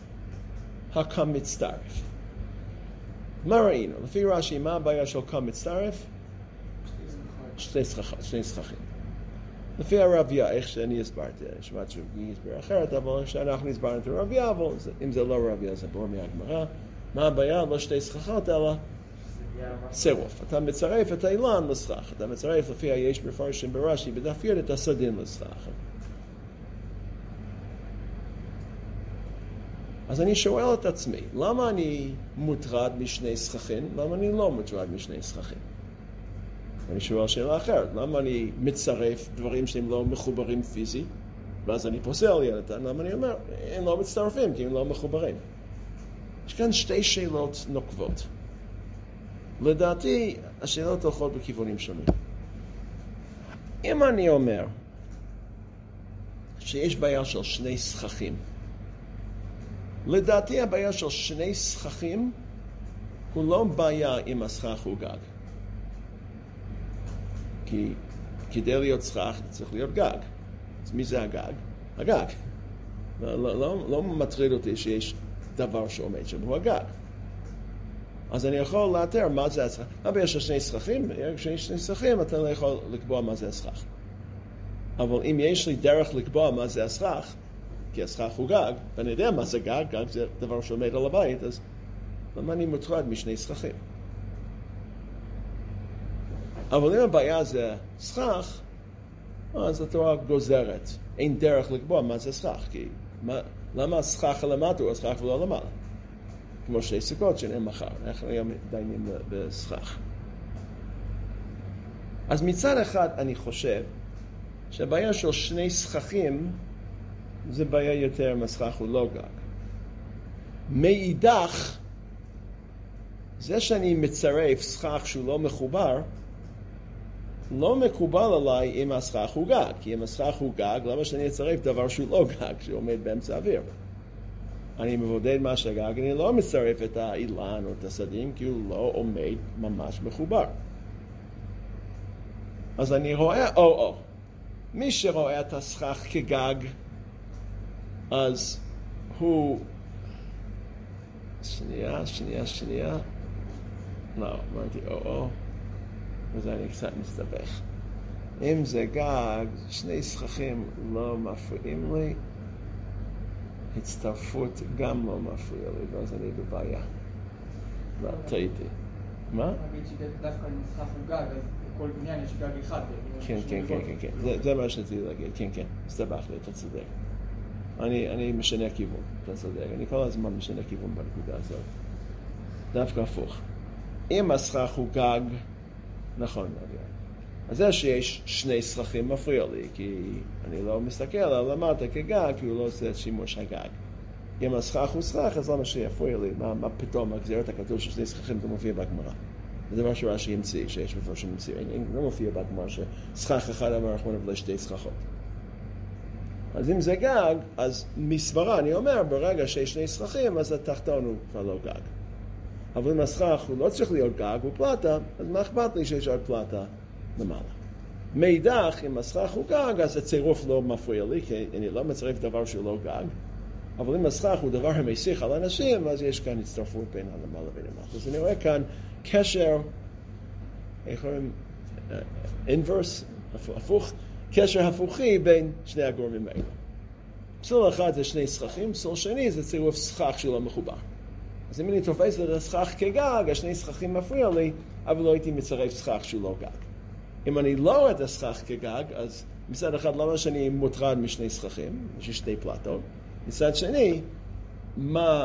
הכמצטרף. מה ראינו? לפי רש"י, מה הבעיה של כמצטרף? שני סככים, שני סככים. לפי הרביה, איך שאני הסברתי, שמעת שהוא הסבר אחרת, אבל שאנחנו הסברנו את הרביה, אבל אם זה לא רביה, זה ברור מהגמרא. מה הבעיה? לא שתי סככות, אלא צירוף. אתה מצרף את האילן לסכך. אתה מצרף לפי היש מפרשים ברש"י, בדף י' את הסדין לסכך. אז אני שואל את עצמי, למה אני מוטרד משני סככים? למה אני לא מוטרד משני סככים? אני שואל שאלה אחרת, למה אני מצרף דברים שהם לא מחוברים פיזי, ואז אני פוסל ילדן, למה אני אומר, הם לא מצטרפים כי הם לא מחוברים. יש כאן שתי שאלות נוקבות. לדעתי, השאלות הולכות בכיוונים שונים. אם אני אומר שיש בעיה של שני סככים, לדעתי הבעיה של שני סככים הוא לא בעיה אם הסכך הוא גג. כי כדי להיות סכך צריך להיות גג. אז מי זה הגג? הגג. לא, לא, לא, לא מטריד אותי שיש דבר שעומד שם, הוא הגג. אז אני יכול לאתר מה זה הסכך. אבל יש שני סככים, כשיש שני סככים אתה לא יכול לקבוע מה זה הסכך. אבל אם יש לי דרך לקבוע מה זה הסכך, כי הסכך הוא גג, ואני יודע מה זה גג, גג זה דבר שעומד על הבית, אז למה אני מוטרד משני סככים? אבל אם הבעיה זה סכך, אז התורה גוזרת. אין דרך לקבוע מה זה סכך, כי מה, למה הסכך למטה הוא הסכך ולא למעלה? כמו שתי סוכות שנהם מחר, איך היום דיינים בסכך. אז מצד אחד אני חושב שהבעיה של שני סככים זה בעיה יותר מהסכך הוא לא גג. מאידך, זה שאני מצרף סכך שהוא לא מחובר, לא מקובל עליי אם הסכך הוא גג, כי אם הסכך הוא גג, למה שאני אצרף דבר שהוא לא גג, שעומד באמצע האוויר? אני מבודד מה שהגג, אני לא מצרף את האילן או את הסדין, כי הוא לא עומד ממש מחובר. אז אני רואה, או או, מי שרואה את הסכך כגג, אז הוא, שנייה, שנייה, שנייה, לא, אמרתי או או, וזה אני קצת מסתבך. אם זה גג, שני סככים לא מפריעים לי, הצטרפות גם לא מפריע לי, ואז אני בבעיה. לא, טעיתי. מה? נגיד שדווקא אם סכך הוא גג, אז בכל בניין יש גג אחד. כן, כן, כן, כן, כן. זה מה שרציתי להגיד, כן, כן. הסתבך לי, אתה צודק. אני, אני משנה כיוון, אתה צודק, אני כל הזמן משנה כיוון בנקודה הזאת. דווקא הפוך. אם הסכך הוא גג, נכון, אז זה שיש שני סככים מפריע לי, כי אני לא מסתכל על למטה כגג, כי הוא לא עושה את שימוש הגג. אם הסכך הוא סכך, אז למה שיפריע לי? מה, מה פתאום הגזירת הכתוב של שני סככים זה מופיע בגמרא? זה דבר שרש"י המציא, שיש מפרשים המציא. לא מופיע בגמרא שסכך אחד אמר אחרון אבל שתי סככות. אז אם זה גג, אז מסברה, אני אומר, ברגע שיש שני סככים, אז התחתון הוא כבר לא גג. אבל אם הסכך הוא לא צריך להיות גג, הוא פלטה, אז מה אכפת לי שיש עוד פלטה למעלה? מאידך, אם הסכך הוא גג, אז הצירוף לא מפריע לי, כי אני לא מצרף דבר שהוא לא גג. אבל אם הסכך הוא דבר המסיך על אנשים, אז יש כאן הצטרפות בין הנמל לבין המחת. אז אני רואה כאן קשר, איך אומרים, אינברס, הפוך, קשר הפוכי בין שני הגורמים האלה. פסול אחד זה שני סככים, פסול שני זה צירוף סכך שלא מחובר. אז אם אני תופס את הסכך כגג, השני סככים מפריע לי, אבל לא הייתי מצרף סכך שהוא לא גג. אם אני לא רואה את הסכך כגג, אז מצד אחד למה שאני מוטרד משני סככים, יש שתי פלטות, מצד שני, מה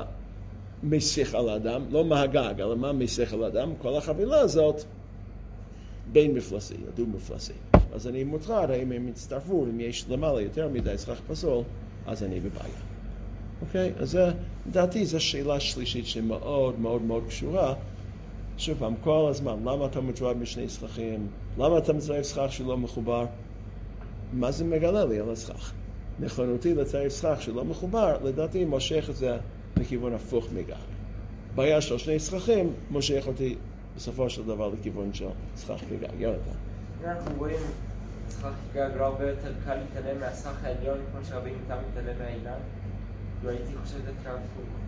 מסיך על האדם, לא מה הגג, אלא מה מסיך על האדם, כל החבילה הזאת בין מפלסי, דו מפלסי. אז אני מוטרד, האם הם יצטרפו, אם יש למעלה יותר מדי סכך פסול, אז אני בבעיה. אוקיי? אז לדעתי זו שאלה שלישית שמאוד מאוד מאוד קשורה. שוב פעם, כל הזמן, למה אתה מוטרד משני סככים? למה אתה מצרף סכך שלא מחובר? מה זה מגלה לי על הסכך? נכונותי לצרף סכך שלא מחובר, לדעתי מושך את זה לכיוון הפוך מגג. בעיה של שני סככים מושך אותי בסופו של דבר לכיוון של סכך כגג. יונתן. אנחנו רואים סכך כגג לא הרבה יותר קל להתעלם מהסכך העליון כמו שהרבים איתם מתעלם מהעילן. לא הייתי חושב את זה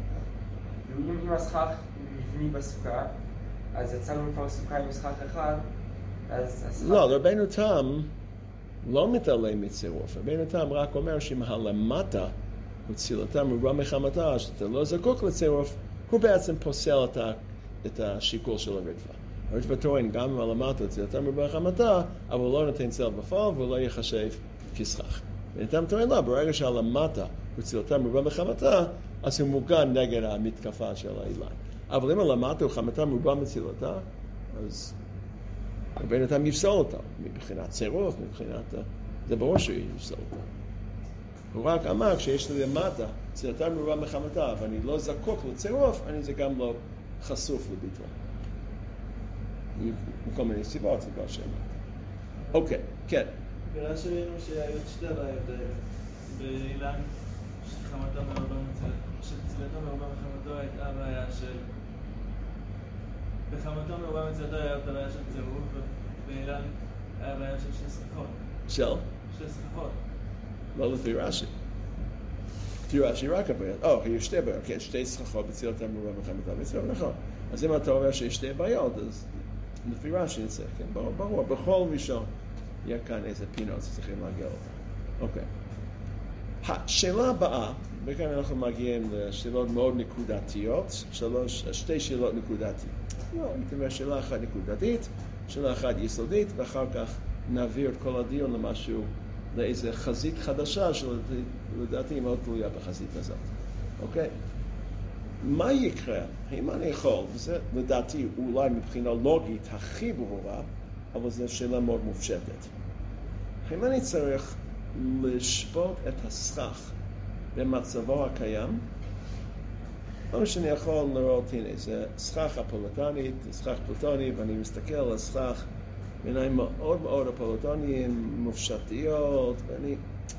הפוך. אם הסכך מבני בסוכה, אז יצאנו כבר סוכה עם סכך אחד, אז הסכך... לא, רבנו תם לא מתעלם מצירוף. רבנו תם רק אומר שאם הלמטה וצילתם רובה מחמתה, שאתה לא זקוק לצירוף, הוא בעצם פוסל את, ה, את השיקול של הרדפה. הרדפה טוען גם אם הלמטה וצילתם רובה מחמתה, אבל הוא לא נותן צל בפועל והוא לא יחשב כסכך. רבנו תם טוען לא, ברגע שהלמטה וצילתם רובה מחמתה, אז הוא מוגן נגד המתקפה של האילן. אבל אם הלמטה וחמתם רובה מצילתה, אז רבנו תם יפסול אותה, מבחינת צירוף, מבחינת... זה ברור שהוא יפסול אותה. הוא רק אמר, כשיש לי למטה, צילתם רובה מחמתה, ואני לא זקוק לצירוף, אני זה גם לא חשוף לביטול. מכל מיני סיבות, זה כבר שאמרת. אוקיי, כן. בגלל שראינו שהיו שתי בעיות באילן, שחמתה מרובה שצילתו מרובה מחמתו הייתה הבעיה של... בחמתו מרובה מצילתו הייתה הבעיה של צירוף, ובאילן היה הבעיה של שתי סככות. של? שתי סככות. לא לפי רש"י. לפי רש"י רק הבעיות. או, היו שתי בעיות, כן, שתי סככות בצילתם מרובה מחמתה וצירוף, נכון. אז אם אתה אומר שיש שתי בעיות, אז לפי רש"י נצא, כן, ברור, ברור. בכל ראשון יהיה כאן איזה פינות שצריכים להגיע אותה. אוקיי. השאלה הבאה, וכאן אנחנו מגיעים לשאלות מאוד נקודתיות, שלוש, שתי שאלות נקודתיות. לא, הייתי אומר שאלה אחת נקודתית, שאלה אחת יסודית, ואחר כך נעביר את כל הדיון למשהו, לאיזה חזית חדשה, שלדעתי מאוד תלויה בחזית הזאת. אוקיי? מה יקרה? האם אני יכול, וזה לדעתי אולי מבחינה לוגית הכי ברורה, אבל זו שאלה מאוד מופשטת. האם אני צריך לשפוט את הסכך במצבו הקיים? או שאני יכול לראות, הנה, זה סכך אפולוטנית, סכך פלוטוני, ואני מסתכל על הסכך בעיניים מאוד מאוד אפולוטוניים, מופשטיות, ואני...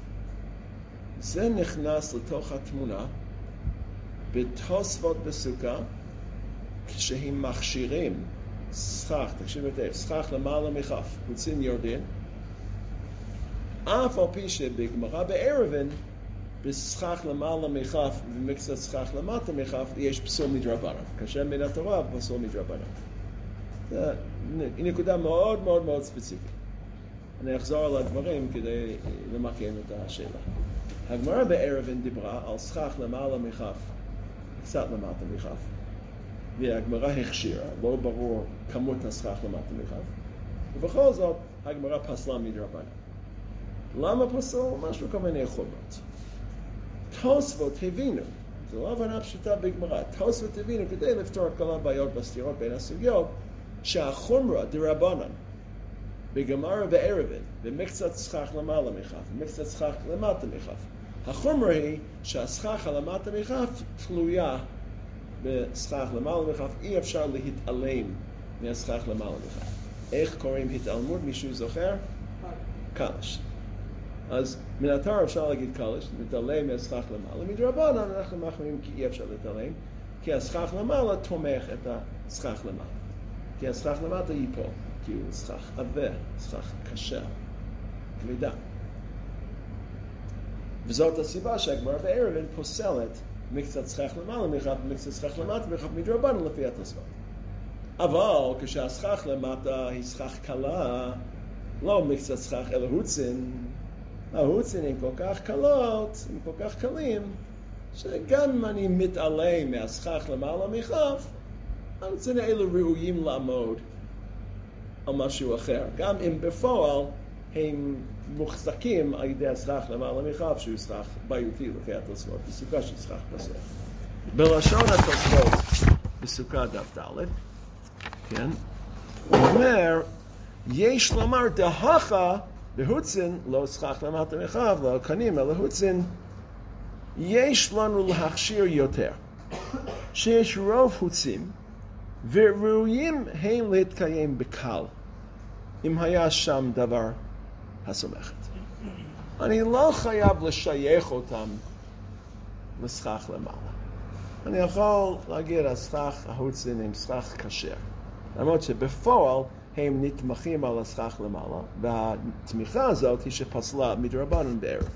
זה נכנס לתוך התמונה בתוספות בסוכה, כשהם מכשירים סכך, תקשיב היטב, סכך למעלה מכף, רוצים יורדין, אף על פי שבגמרא בערבן, בסכך למעלה מכף ומקצת סכך למטה מכף, יש פסול מדרבנן. כאשר מן התורה, פסול מדרבנן. זו נקודה מאוד מאוד מאוד ספציפית. אני אחזור על הדברים כדי למקם את השאלה. הגמרא בערבן דיברה על סכך למעלה מכף, קצת למטה מכף, והגמרא הכשירה, לא ברור כמות הסכך למטה מכף, ובכל זאת הגמרא פסלה מדרבנן. למה פסול? משהו כל מיני חומות. תוספות הבינו, זו לא הבנה פשוטה בגמרא, תוספות הבינו כדי לפתור את כל הבעיות בסתירות בין הסוגיות, שהחומרה דרבנן, בגמרא בערבן, במקצת סכך למעלה מכף, במקצת סכך למטה מכף. החומרה היא שהסכך למטה מכף תלויה בסכך למעלה מכף, אי אפשר להתעלם מהסכך למעלה מכף. איך קוראים התעלמות? מישהו זוכר? קלש. אז מן התורה אפשר להגיד קלש, מתעלם מהסכך למעלה. מדרבנן אנחנו מחמירים כי אי אפשר להתעלם, כי הסכך למעלה תומך את הסכך למעלה. כי הסכך למטה ייפול, כי הוא סכך עבה, סכך קשה, כבדה. וזאת הסיבה שהגמרא בערבן פוסלת מקצת סכך למעלה מכף ומקצת סכך למטה מכף מדרבנן לפי התוספות. אבל כשהסכך למטה היא סכך קלה, לא מקצת סכך אלא הוצין, ההוצין הם כל כך קלות, הם כל כך קלים, שגם אם אני מתעלם מהסכך למעלה מכף, ההוצין האלה ראויים לעמוד על משהו אחר. גם אם בפועל הם מוחזקים על ידי הסכך למעלה מכף, שהוא סכך בעייתי לפי התוספות, בסוכה של סכך בסוף. בלשון התוספות, בסוכה דף ד', כן? הוא אומר, יש לומר דהכה להוצין, לא סכך למטה מכף, לא קנים, אלא הוצין, יש לנו להכשיר יותר, שיש רוב הוצים, וראויים הם להתקיים בקל, אם היה שם דבר הסומכת. אני לא חייב לשייך אותם לסכך למעלה. אני יכול להגיד הסכך ההוצין הם סכך כשר. למרות שבפועל הם נתמכים על הסכך למעלה, והתמיכה הזאת היא שפסלה מדרבנן בערבן.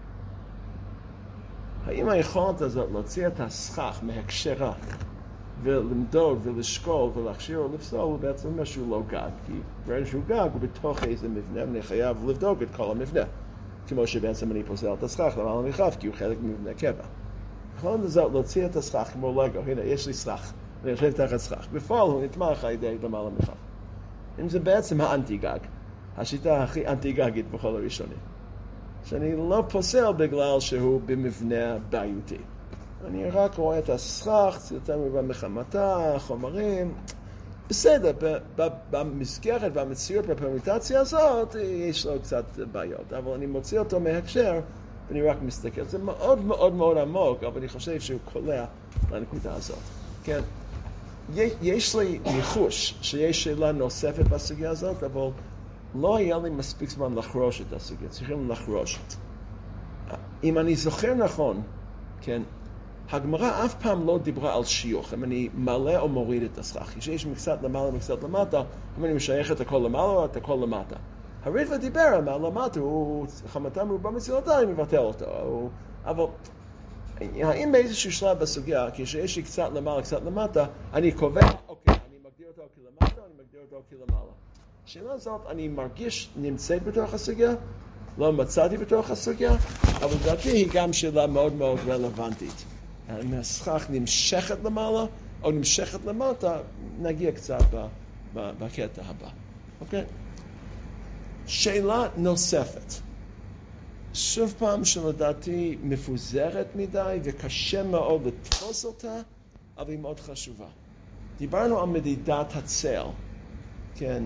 האם היכולת הזאת להוציא את הסכך מהקשרה ולמדוד ולשקול ולהכשיר או לפסול הוא בעצם אומר שהוא לא גג, כי ברגע שהוא גג הוא בתוך איזה מבנה ואני חייב לבדוק את כל המבנה, כמו שבעצם אני פוסל את הסכך למעלה מכף כי הוא חלק ממבנה קבע. היכולת הזאת להוציא את הסכך כמו לגו, הנה יש לי סכך, אני יושב תחת סכך, בפועל הוא נתמך על ידי למעלה מכף. אם זה בעצם האנטי גג, השיטה הכי אנטי גגית בכל הראשונים, שאני לא פוסל בגלל שהוא במבנה בעייתי. אני רק רואה את הסכך, יותר מרבה מחמתה, חומרים, בסדר, במסגרת והמציאות בפרמיטציה הזאת יש לו קצת בעיות, אבל אני מוציא אותו מהקשר ואני רק מסתכל. זה מאוד מאוד מאוד עמוק, אבל אני חושב שהוא קולע לנקודה הזאת. כן, יש לי ניחוש שיש שאלה נוספת בסוגיה הזאת, אבל לא היה לי מספיק זמן לחרוש את הסוגיה, צריכים לחרוש. אם אני זוכר נכון, כן, הגמרא אף פעם לא דיברה על שיוך, אם אני מעלה או מוריד את הסכך. יש מקצת למעלה ומקצת למטה, אם אני משייך את הכל למעלה או את הכל למטה. הריטב"א דיבר על למטה, הוא חמתה מרובה מצילתה, אני מבטל אותו. הוא, אבל האם באיזשהו שלב בסוגיה, כשיש לי קצת למעלה, קצת למטה, אני קובע, אוקיי, אני מגדיר אותו כלמטה, אני מגדיר אותו כלמעלה. השאלה הזאת, אני מרגיש נמצאת בתוך הסוגיה, לא מצאתי בתוך הסוגיה, אבל דעתי היא גם שאלה מאוד מאוד רלוונטית. אם הסכך נמשכת למעלה או נמשכת למטה, נגיע קצת בקטע הבא. אוקיי? שאלה נוספת. שוב פעם שלדעתי מפוזרת מדי וקשה מאוד לתפוס אותה, אבל היא מאוד חשובה. דיברנו על מדידת הצל. כן,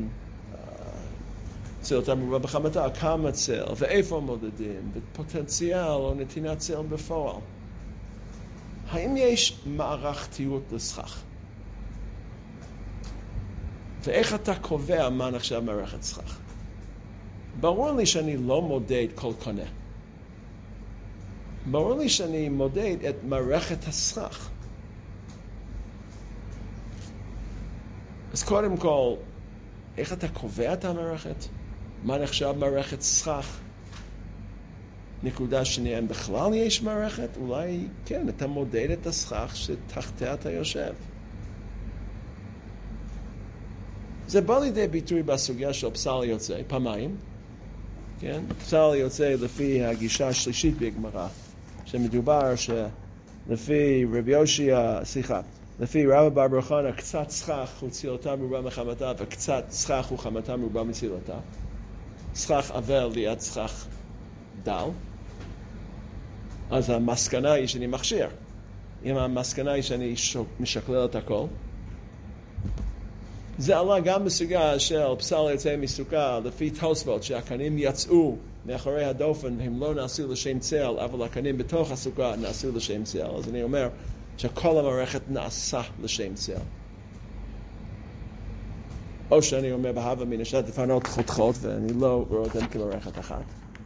צל אותה מרובה בחמתה, כמה צל, ואיפה מודדים, ופוטנציאל או נתינת צל בפועל. האם יש מערכתיות לסכך? ואיך אתה קובע מה נחשב מערכת סכך? ברור לי שאני לא מודד כל קונה. ברור לי שאני מודד את מערכת הסכך. אז קודם כל, איך אתה קובע את המערכת? מה נחשב מערכת סכך? נקודה שנייה, אם בכלל יש מערכת, אולי כן, אתה מודד את הסכך שתחתיה אתה יושב. זה בא לידי ביטוי בסוגיה של פסל יוצא, פעמיים. כן? פסל יוצא לפי הגישה השלישית בגמרא, שמדובר שלפי רבי יושיע, סליחה, לפי רבא בר בר חנא, קצת סכך הוא צילתה מרובה מחמתה, וקצת סכך הוא חמתה מרובה מצילתה. סכך אבל ליד סכך דל. אז המסקנה היא שאני מכשיר. אם המסקנה היא שאני משקלל את הכל, זה עלה גם בסוגיה של פסל יוצא מסוכה, לפי תוספות, שהקנים יצאו מאחורי הדופן, הם לא נעשו לשם צל, אבל הקנים בתוך הסוכה נעשו לשם צל. אז אני אומר שכל המערכת נעשה לשם צל. או שאני אומר בהווה אמינא שהדפנות חותכות ואני לא רואה אותן כמערכת אחת.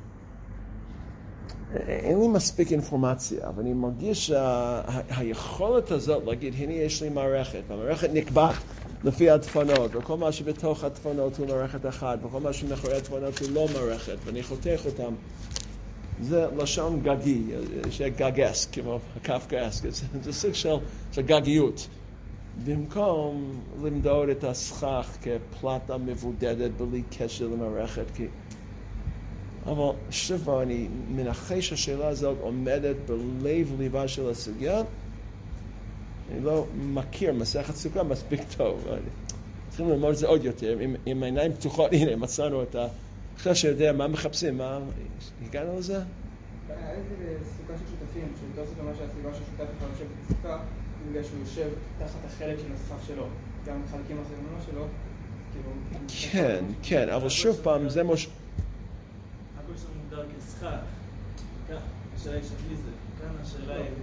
אין לי מספיק אינפורמציה, אבל אני מרגיש שהיכולת הזאת להגיד, הנה יש לי מערכת, והמערכת נקבעת לפי הדפנות, וכל מה שבתוך הדפנות הוא מערכת אחת, וכל מה שמאחורי הדפנות הוא לא מערכת, ואני חותך אותם, זה לשון גגי, שגגס, כמו הקפקאסק, זה סוג של, של גגיות. במקום למדוד את הסכך כפלטה מבודדת בלי קשר למערכת, כי... אבל שוב, אני מנחש שהשאלה הזאת עומדת בלב ליבה של הסוגיה. אני לא מכיר מסכת סוכה מספיק טוב. צריכים ללמוד את זה עוד יותר. עם, עם העיניים פתוחות, הנה, מצאנו את ה... עכשיו שיודע מה מחפשים, מה... הגענו לזה? היה איזה סוכה של שותפים, שבתור זאת אומר שהסיבה שהשותף יכול לשבת בסוכה, בגלל שהוא יושב תחת החלק של הסכך שלו. גם חלקים אחרים שלו, כאילו... כן, כן, אבל שוב פעם, זה מוש... הכל שם מוגדר כשכר. כאן, השאלה היא שכלי זה. כאן השאלה היא...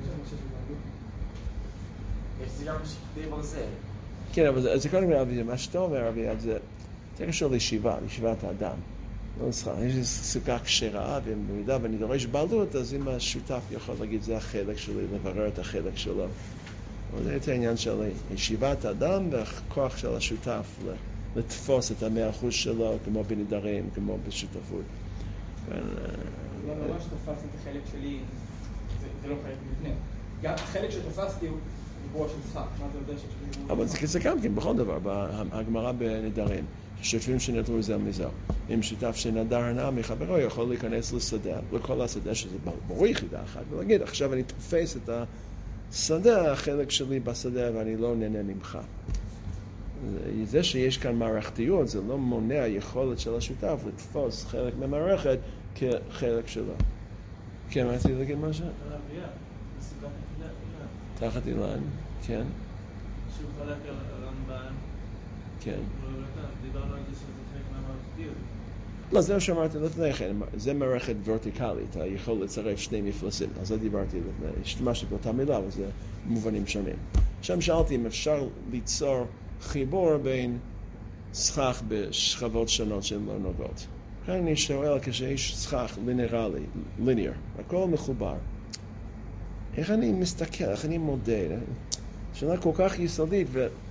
יש זה גם שפטי ברזל. כן, אבל זה קודם כל, מה שאתה אומר, אביעד, זה קשור לישיבה, לישיבת האדם. לא נצחה, יש לי סוכה כשרה, ובמידה ואני דורש בעלות, אז אם השותף יכול להגיד, זה החלק שלי, לברר את החלק שלו. אבל זה את העניין של ישיבת האדם והכוח של השותף לתפוס את המאה אחוז שלו, כמו בנדרים, כמו בשותפות. לא ממש תפסתי את החלק שלי, זה לא חלק מבנה. גם החלק שתפסתי הוא דיבור של שכר, מה זה יודע שיש לי... אבל זה גם כן, בכל דבר, בהגמרא בנדרים, ששותפים שנדרו זה מזו. אם שותף שנדר הנאה מחברו, יכול להיכנס לשדה, לכל השדה שזה ברור יחידה אחת, ולהגיד, עכשיו אני תופס את השדה, החלק שלי בשדה, ואני לא נהנה ממך. זה שיש כאן מערכתיות, זה לא מונע יכולת של השותף לתפוס חלק מהמערכת כחלק שלו. כן, מה רציתי להגיד משהו? על אביה, בסוגת אילן. תחת אילן, כן. שהוא חלק על הרמב"ן. כן. דיברנו על זה שזה חלק מהמערכתיות. לא, זה מה שאמרתי לפני כן, זה מערכת ורטיקלית, אתה יכול לצרף שני מפלסים, אז זה דיברתי לפני, השתמשתי באותה מילה, אבל זה מובנים שונים. שם שאלתי אם אפשר ליצור חיבור בין סכך בשכבות שונות שהן לא נוגעות. כאן אני שואל, כשיש סכך לינרלי, ליניאר, הכל מחובר, איך אני מסתכל, איך אני מודד? שאלה כל כך יסודית,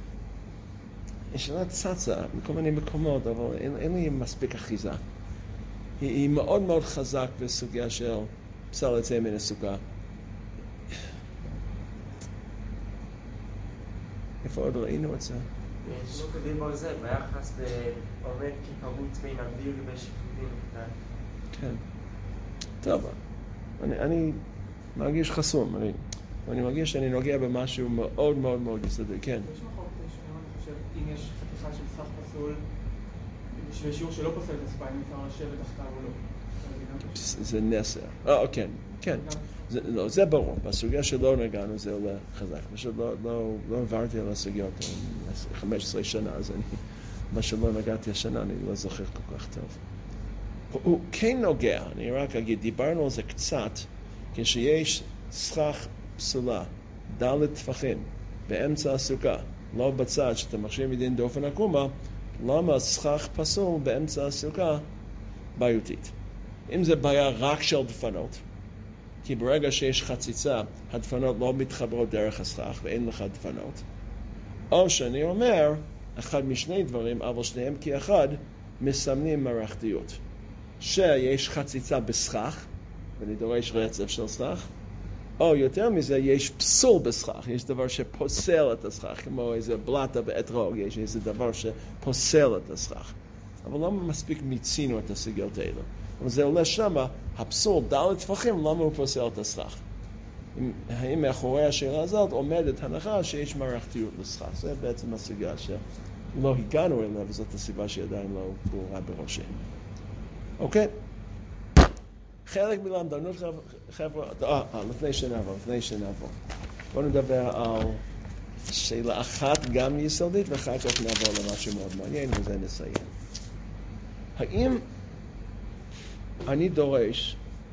שאלה צצה מכל מיני מקומות, אבל אין, אין לי מספיק אחיזה. היא, היא מאוד מאוד חזק בסוגיה של פסל יוצא מן הסוכה. איפה עוד ראינו את זה? שפטי ברזל, ביחס לעומד כפרוץ בין אוויר ושפטים. כן. טוב, אני, אני מרגיש חסום, אני, אני מרגיש שאני נוגע במשהו מאוד מאוד מאוד יסודי, כן. יש מחוק, אני חושב, אם יש חתיכה של סך פסול, בשיעור שלא פוסל את הסוכה, אם אפשר לשבת תחתיו או לא. זה נסר. אה, כן, כן. זה, לא, זה ברור. בסוגיה שלא נגענו זה עולה חזק. פשוט לא, לא, לא עברתי על הסוגיות חמש עשרה שנה, אז אני, מה שלא נגעתי השנה, אני לא זוכר כל כך טוב. הוא, הוא כן נוגע, אני רק אגיד, דיברנו על זה קצת, כשיש סכך פסולה, ד' טפחים, באמצע הסוכה, לא בצד שאתה מחשיב מדין דופן עקומה, למה סכך פסול באמצע הסוכה בעיותית? אם זה בעיה רק של דפנות, כי ברגע שיש חציצה, הדפנות לא מתחברות דרך הסכך ואין לך דפנות, או שאני אומר, אחד משני דברים, אבל שניהם כאחד, מסמנים מערכתיות. שיש חציצה בסכך, ואני דורש רצף של סכך, או יותר מזה, יש פסול בסכך, יש דבר שפוסל את הסכך, כמו איזה בלטה באתרוג, יש איזה דבר שפוסל את הסכך. אבל למה מספיק מיצינו את הסוגיות האלה? אבל זה עולה שמה, הפסול ד' טפחים, למה הוא פוסל את הסכך? האם מאחורי השאלה הזאת עומדת הנחה שיש מערכתיות לסכך? זה בעצם הסוגיה שלא הגענו אליה, וזאת הסיבה שעדיין לא ברורה בראשי. אוקיי? חלק מלמדנות חבר'ה, אה, לפני שנעבור, לפני שנעבור. בואו נדבר על שאלה אחת גם יסודית, ואחר כך נעבור למשהו מאוד מעניין, וזה נסיים. האם אני דורש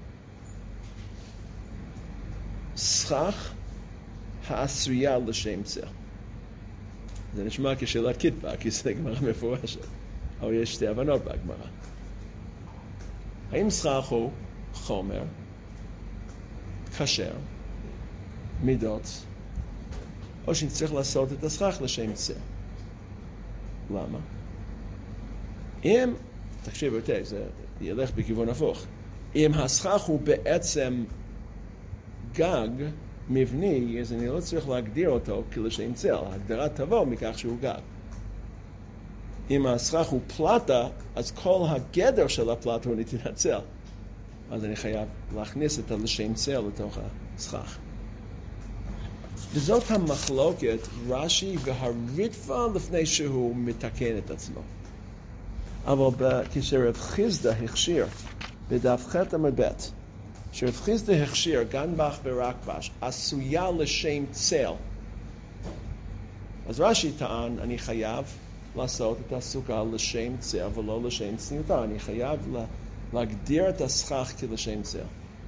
סכך העשויה לשם צל? זה נשמע כשאלת כתבה, כי זה גמרא מפורשת, אבל יש שתי הבנות בגמרא. האם סכך הוא חומר, כשר, מידות, או שנצטרך לעשות את הסכך לשם צל? למה? אם, תקשיבו אותי, זה ילך בכיוון הפוך. אם הסכך הוא בעצם גג מבני, אז אני לא צריך להגדיר אותו כלשם צל. ההגדרה תבוא מכך שהוא גג. אם הסכך הוא פלטה, אז כל הגדר של הפלטה הוא נתינת צל. אז אני חייב להכניס את הלשם צל לתוך הסכך. וזאת המחלוקת רש"י והריטב"א לפני שהוא מתקן את עצמו. אבל כשרב חיסדא הכשיר בדף ח' עמוד ב', שרב חיסדא הכשיר גנבך ורקבש עשויה לשם צל, אז רש"י טען, אני חייב לעשות את הסוכה לשם צל ולא לשם צניעותה. אני חייב להגדיר את הסכך כלשם צל.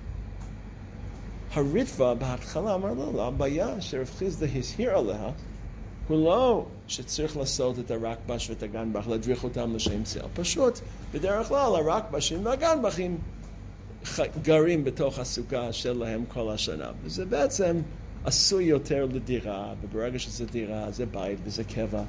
הריטב"א בהתחלה אמר לו, הבעיה שרב חיסדא הזהיר עליה, הוא לא שצריך לעשות את הרקבש ואת הגנבך, להדריך אותם לשם צל. פשוט, בדרך כלל, הרקבשים והגנבכים גרים בתוך הסוכה שלהם כל השנה. וזה בעצם עשוי יותר לדירה, וברגע שזה דירה, זה בית וזה קבע.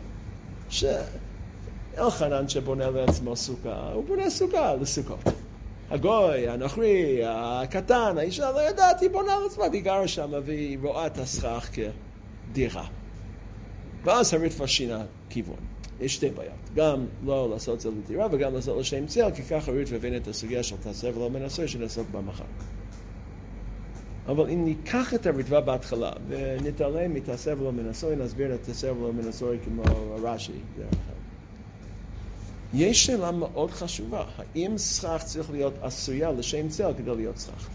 שאלחנן שבונה לעצמו סוכה, הוא בונה סוכה לסוכות. הגוי, הנוכרי, הקטן, האישה לא יודעת, היא בונה לעצמה, והיא גרה שם, והיא רואה את הסכך כדירה. ואז הריטב"א שינה כיוון. יש שתי בעיות. גם לא לעשות את זה לדירה, וגם לעשות לשם צל, כי ככה הריטב"א הבין את הסוגיה של תעשה ולא מנסה, שנעסוק בה מחר. אבל אם ניקח את הריטב"א בהתחלה, ונתעלם מתעשה ולא מנסה, נסביר את תעשה ולא מנסה כמו רש"י. יש שאלה מאוד חשובה. האם סכך צריך להיות עשויה לשם צל כדי להיות סכך?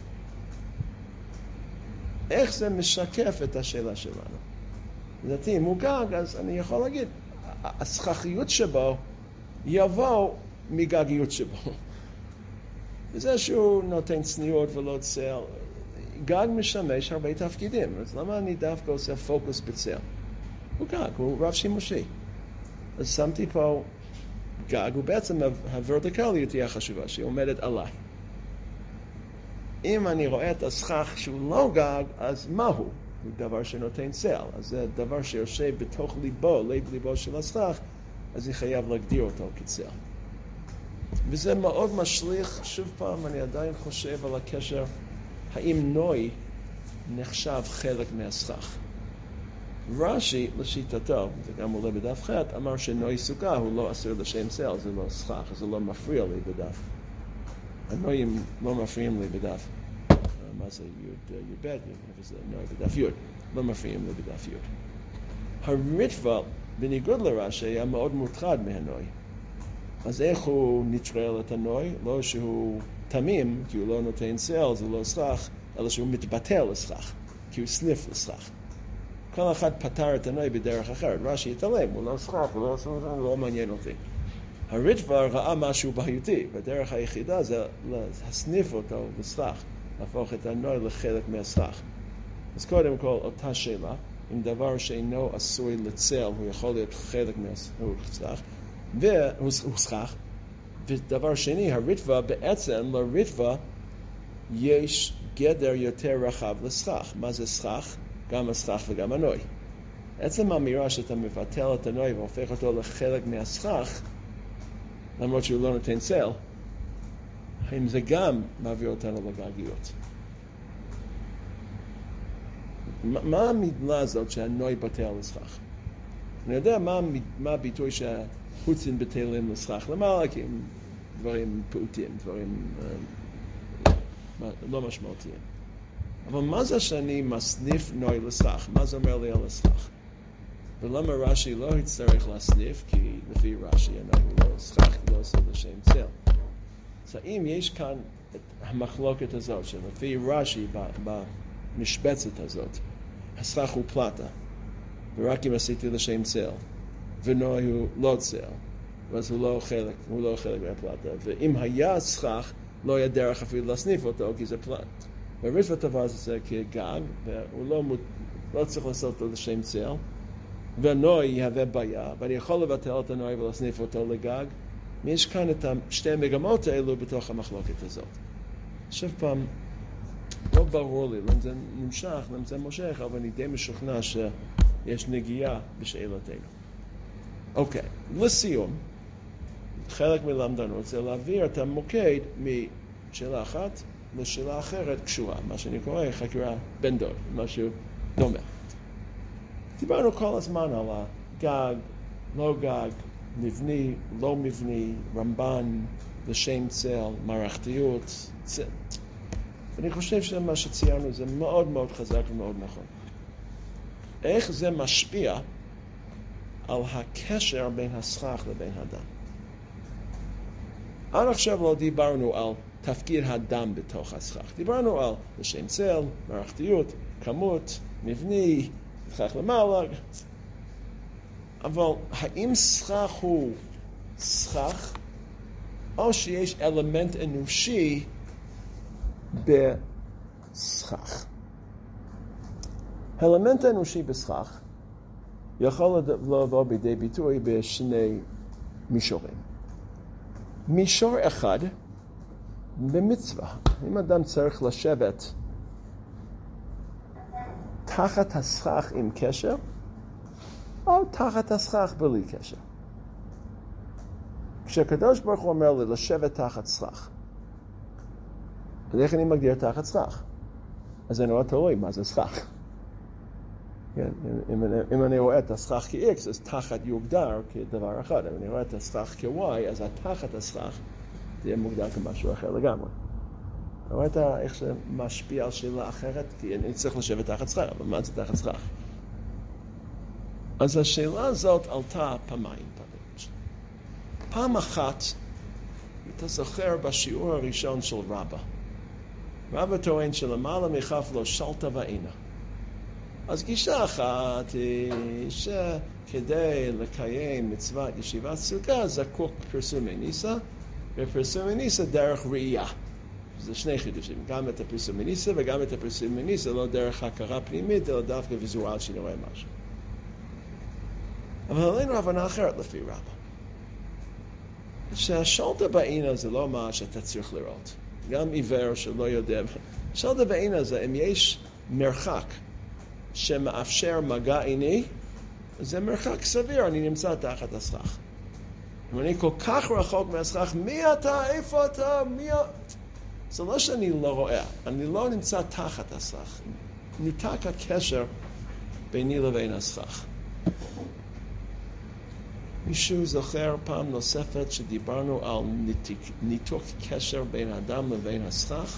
איך זה משקף את השאלה שלנו? לדעתי, אם הוא גג, אז אני יכול להגיד, הסככיות שבו יבוא מגגיות שבו. וזה שהוא נותן צניעות ולא צל. גג משמש הרבה תפקידים, אז למה אני דווקא עושה פוקוס בצל? הוא גג, הוא רב שימושי. אז שמתי פה גג, ובעצם הוורטיקליות היא החשובה, שהיא עומדת עליי. אם אני רואה את הסכך שהוא לא גג, אז מהו? הוא דבר שנותן צל, אז זה דבר שיושב בתוך ליבו, לב ליבו של הסכך, אז אני חייב להגדיר אותו כצל. וזה מאוד משליך, שוב פעם, אני עדיין חושב על הקשר, האם נוי נחשב חלק מהסכך. רש"י, לשיטתו, זה גם עולה בדף ח', אמר שנוי סוכה הוא לא אסור לשם צל, זה לא סכך, זה לא מפריע לי בדף. הנויים לא מפריעים לי בדף. מה זה י' י' ב', וזה נוי בדף י', לא מפריעים לי בדף י'. הריטב"א, בניגוד לרש"י, היה מאוד מוטרד מהנוי. אז איך הוא נטרל את הנוי? לא שהוא תמים, כי הוא לא נותן צל, זה לא סכך, אלא שהוא מתבטל לסכך, כי הוא סניף לסכך. כל אחד פתר את הנוי בדרך אחרת. רש"י יתעלם, הוא לא סכך, הוא לא, הוא לא מעניין אותי. הריטב"א ראה משהו בעייתי, והדרך היחידה זה להסניף אותו לסכך, להפוך את הנוי לחלק מהסכך. אז קודם כל, אותה שאלה, אם דבר שאינו עשוי לצל, הוא יכול להיות חלק מהסכך, והוא סכך. ודבר שני, הריטב"א בעצם, לריטב"א יש גדר יותר רחב לסכך. מה זה סכך? גם הסכך וגם הנוי. עצם האמירה שאתה מבטל את הנוי והופך אותו לחלק מהסכך, למרות שהוא לא נותן צל, האם זה גם מעביר אותנו לגגיות? מה המילה הזאת שהנוי בטל לסכך? אני יודע מה, מה הביטוי שהחוצין בטלים לסכך, למעלה כי הם דברים פעוטים, דברים uh, לא משמעותיים. אבל מה זה שאני מסניף נוי לסכך? מה זה אומר לי על הסכך? ולמה רש"י לא יצטרך להסניף? כי לפי רש"י הנוי לא סכך, לא עושה לשם צל. אז האם יש כאן את המחלוקת הזאת, שלפי רש"י במשבצת הזאת, הסכך הוא פלטה, ורק אם עשיתי לשם צל, ונוי הוא לא צל, אז הוא לא חלק, הוא לא חלק מהפלטה, ואם היה סכך, לא היה דרך אפילו להסניף אותו, כי זה פלט. וריטב"א תפס את זה כגג, והוא לא, לא צריך לעשות אותו לשם צל, והנוי יהווה בעיה, ואני יכול לבטל את הנוי ולהסניף אותו לגג, ויש כאן את שתי המגמות האלו בתוך המחלוקת הזאת. עכשיו פעם, לא ברור לי, למה זה נמשך, למה זה מושך, אבל אני די משוכנע שיש נגיעה בשאלתנו. אוקיי, לסיום, חלק מלמדנות זה להעביר את המוקד משאלה אחת לשאלה אחרת קשורה, מה שאני קורא חקירה בן דוד, משהו דומה. דיברנו כל הזמן על הגג, לא גג, מבני, לא מבני, רמב"ן, לשם צל, מערכתיות, צל. ואני חושב שמה שציינו זה מאוד מאוד חזק ומאוד נכון. איך זה משפיע על הקשר בין הסכך לבין הדם? עד עכשיו לא דיברנו על תפקיד הדם בתוך הסכך. דיברנו על לשם צל, מערכתיות, כמות, מבני, סכך למעלה. אבל האם סכך הוא סכך, או שיש אלמנט אנושי בסכך? האלמנט האנושי בסכך יכול לבוא בידי ביטוי בשני מישורים. מישור אחד במצווה. אם אדם צריך לשבת תחת הסכך עם קשר, או תחת הסכך בלי קשר. כשהקדוש ברוך הוא אומר לי לשבת תחת סכך, אז איך אני מגדיר תחת סכך? אז זה נורא תלוי מה זה סכך. כן, אם, אם אני רואה את הסכך כ-X, אז תחת יוגדר כדבר אחד. אם אני רואה את הסכך כ-Y, אז התחת הסכך תהיה מוגדר כמשהו אחר לגמרי. אתה רואה את איך זה משפיע על שאלה אחרת? כי אני צריך לשבת תחת סכך, אבל מה זה תחת סכך? אז השאלה הזאת עלתה פעמיים. פעם אחת, אתה זוכר בשיעור הראשון של רבא. רבא טוען שלמעלה מכף לא שלטה ואינה. אז גישה אחת היא שכדי לקיים מצוות ישיבת סוכה זקוק פרסומי ניסה, ופרסומי ניסה דרך ראייה. זה שני חידושים, גם את הפרסומי ניסה וגם את הפרסומי ניסה, לא דרך הכרה פנימית, אלא דווקא ויזואל שנראה משהו. אבל עלינו הבנה אחרת לפי רבא. שהשלטה בעינה זה לא מה שאתה צריך לראות. גם עיוור שלא יודע. שלטה בעינה זה אם יש מרחק שמאפשר מגע עיני, זה מרחק סביר, אני נמצא תחת הסכך. אם אני כל כך רחוק מהסכך, מי אתה, איפה אתה, מי... זה לא שאני לא רואה, אני לא נמצא תחת הסכך. ניתק הקשר ביני לבין הסכך. מישהו זוכר פעם נוספת שדיברנו על ניתוק, ניתוק קשר בין האדם לבין הסכך?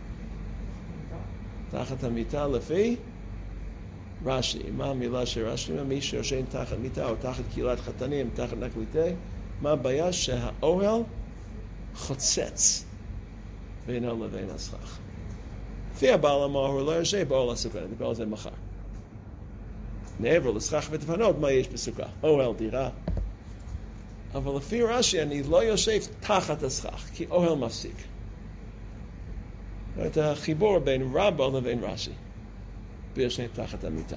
תחת המיטה לפי רש"י. מה המילה של רש"י? מי שיושן תחת מיטה או תחת קהילת חתנים, תחת נקליטי, מה הבעיה? שהאוהל חוצץ בינו לבין הסכך. לפי הבעל המאור הוא לא יושב באוהל הסוכה, נדבר על זה מחר. מעבר לסכך ודפנות, מה יש בסוכה? אוהל, דירה. אבל לפי רש"י אני לא יושב תחת הסכך, כי אוהל מפסיק. את החיבור בין רבא לבין רש"י. וישב תחת המיטה.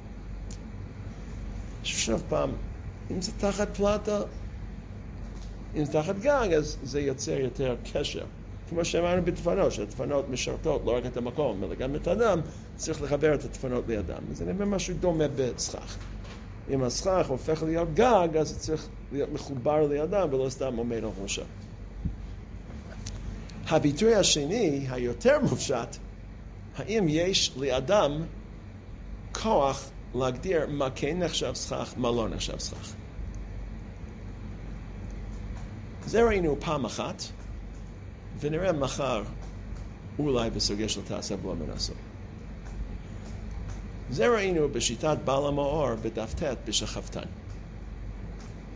עכשיו פעם, אם זה תחת פלטה, אם זה תחת גג, אז זה יוצר יותר קשר. כמו שאמרנו בתפנות, שהתפנות משרתות לא רק את המקום, אלא גם את האדם, צריך לחבר את התפנות לידם. זה נראה משהו דומה בסכך. אם הסכך הופך להיות גג, אז זה צריך להיות מחובר לידם, ולא סתם עומד על ראשו. הביטוי השני, היותר מופשט, האם יש לאדם כוח להגדיר מה כן נחשב סכך, מה לא נחשב סכך. זה ראינו פעם אחת, ונראה מחר אולי בסוגיה של תעשה בלא מנסות. זה ראינו בשיטת בעל המאור בדף ט' בשחפתן.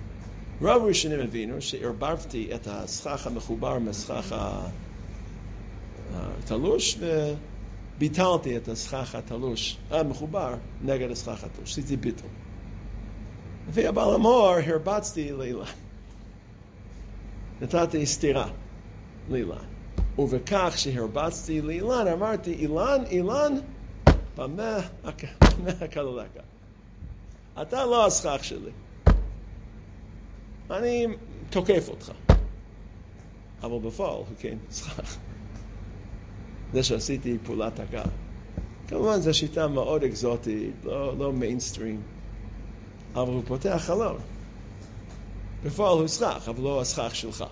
רוב ראשונים הבינו שערבבתי את הסכך המחובר מהסכך תלוש, וביטלתי את הסכך התלוש, המחובר, נגד הסכך התלוש. עשיתי ביטול. לפי הבעל המור, הרבצתי לאילן. נתתי סתירה לאילן. ובכך שהרבצתי לאילן, אמרתי, אילן, אילן, במה הקללך. אתה לא הסכך שלי. אני תוקף אותך. אבל בפועל הוא כן סכך. זה שעשיתי פעולת הגה. כמובן זו שיטה מאוד אקזוטית, לא, לא מיינסטרים. אבל הוא פותח חלון. בפועל הוא סכך, אבל לא הסכך שלך.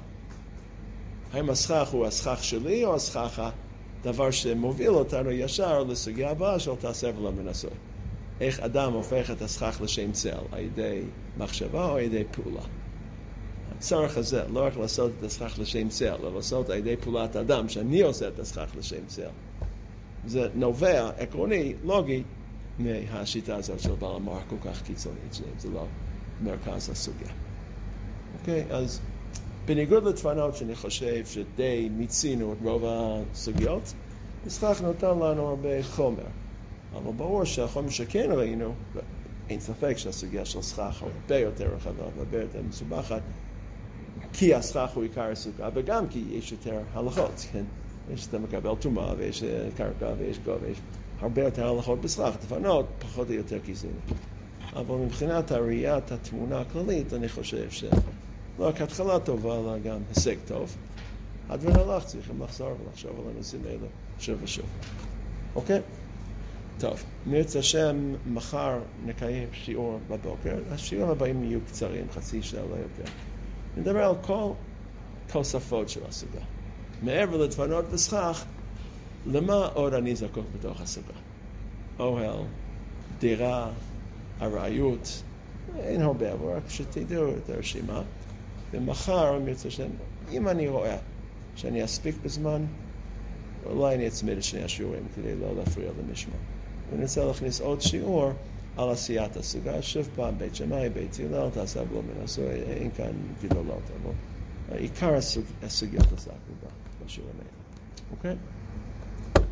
האם הסכך הוא הסכך שלי, או הסכך הדבר שמוביל אותנו ישר לסוגיה הבאה של תעשה ולא מנסה. איך אדם הופך את הסכך לשם צל, על ידי מחשבה או על ידי פעולה. הצורך הזה, לא רק לעשות את הסכך לשם צל, אלא לעשות על ידי פעולת אדם, שאני עושה את הסכך לשם צל. זה נובע, עקרוני, לוגי, מהשיטה הזאת של בעל המוח כל כך קיצונית, זה לא מרכז הסוגיה. אוקיי, אז בניגוד לתפנות שאני חושב שדי מיצינו את רוב הסוגיות, הסכך נותן לנו הרבה חומר. אבל ברור שהחומר שכן ראינו, אין ספק שהסוגיה של סכך הרבה יותר רחבה והרבה יותר מסובכת, כי הסכך הוא עיקר הסוגיה, וגם כי יש יותר הלכות, כן? יש אתה מקבל תרומה ויש קרקע ויש גו ויש הרבה יותר הלכות בסכך, תפנות פחות או יותר כיסינו. אבל מבחינת הראיית התמונה הכללית, אני חושב שלא רק התחלה טובה, אלא גם הישג טוב. עד ונלך צריכים לחזור ולחשוב על הנושאים האלה שוב ושוב. אוקיי? טוב, מרצה השם, מחר נקיים שיעור בבוקר. השיעורים הבאים יהיו קצרים, חצי שעה לא יותר. נדבר על כל תוספות של הסוגיה. מעבר לתפנות וסכך, למה עוד אני זקוק בתוך הסוגיה? אוהל, דירה, ארעיות, אין הרבה, אבל רק שתדעו את הרשימה. ומחר, מרצה השם, אם אני רואה שאני אספיק בזמן, אולי אני אצמיד את שני השיעורים כדי לא להפריע למשמע. ונרצה להכניס עוד שיעור על עשיית הסוגיה, שוב פעם בית שמאי, בית הלל, תעשה ולא מנסה, אין כאן גדולות, אבל עיקר הסוג, הסוגיות עסקנו בשיעורים האלה. אוקיי?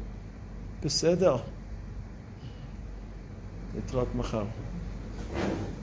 בסדר. נתראות מחר.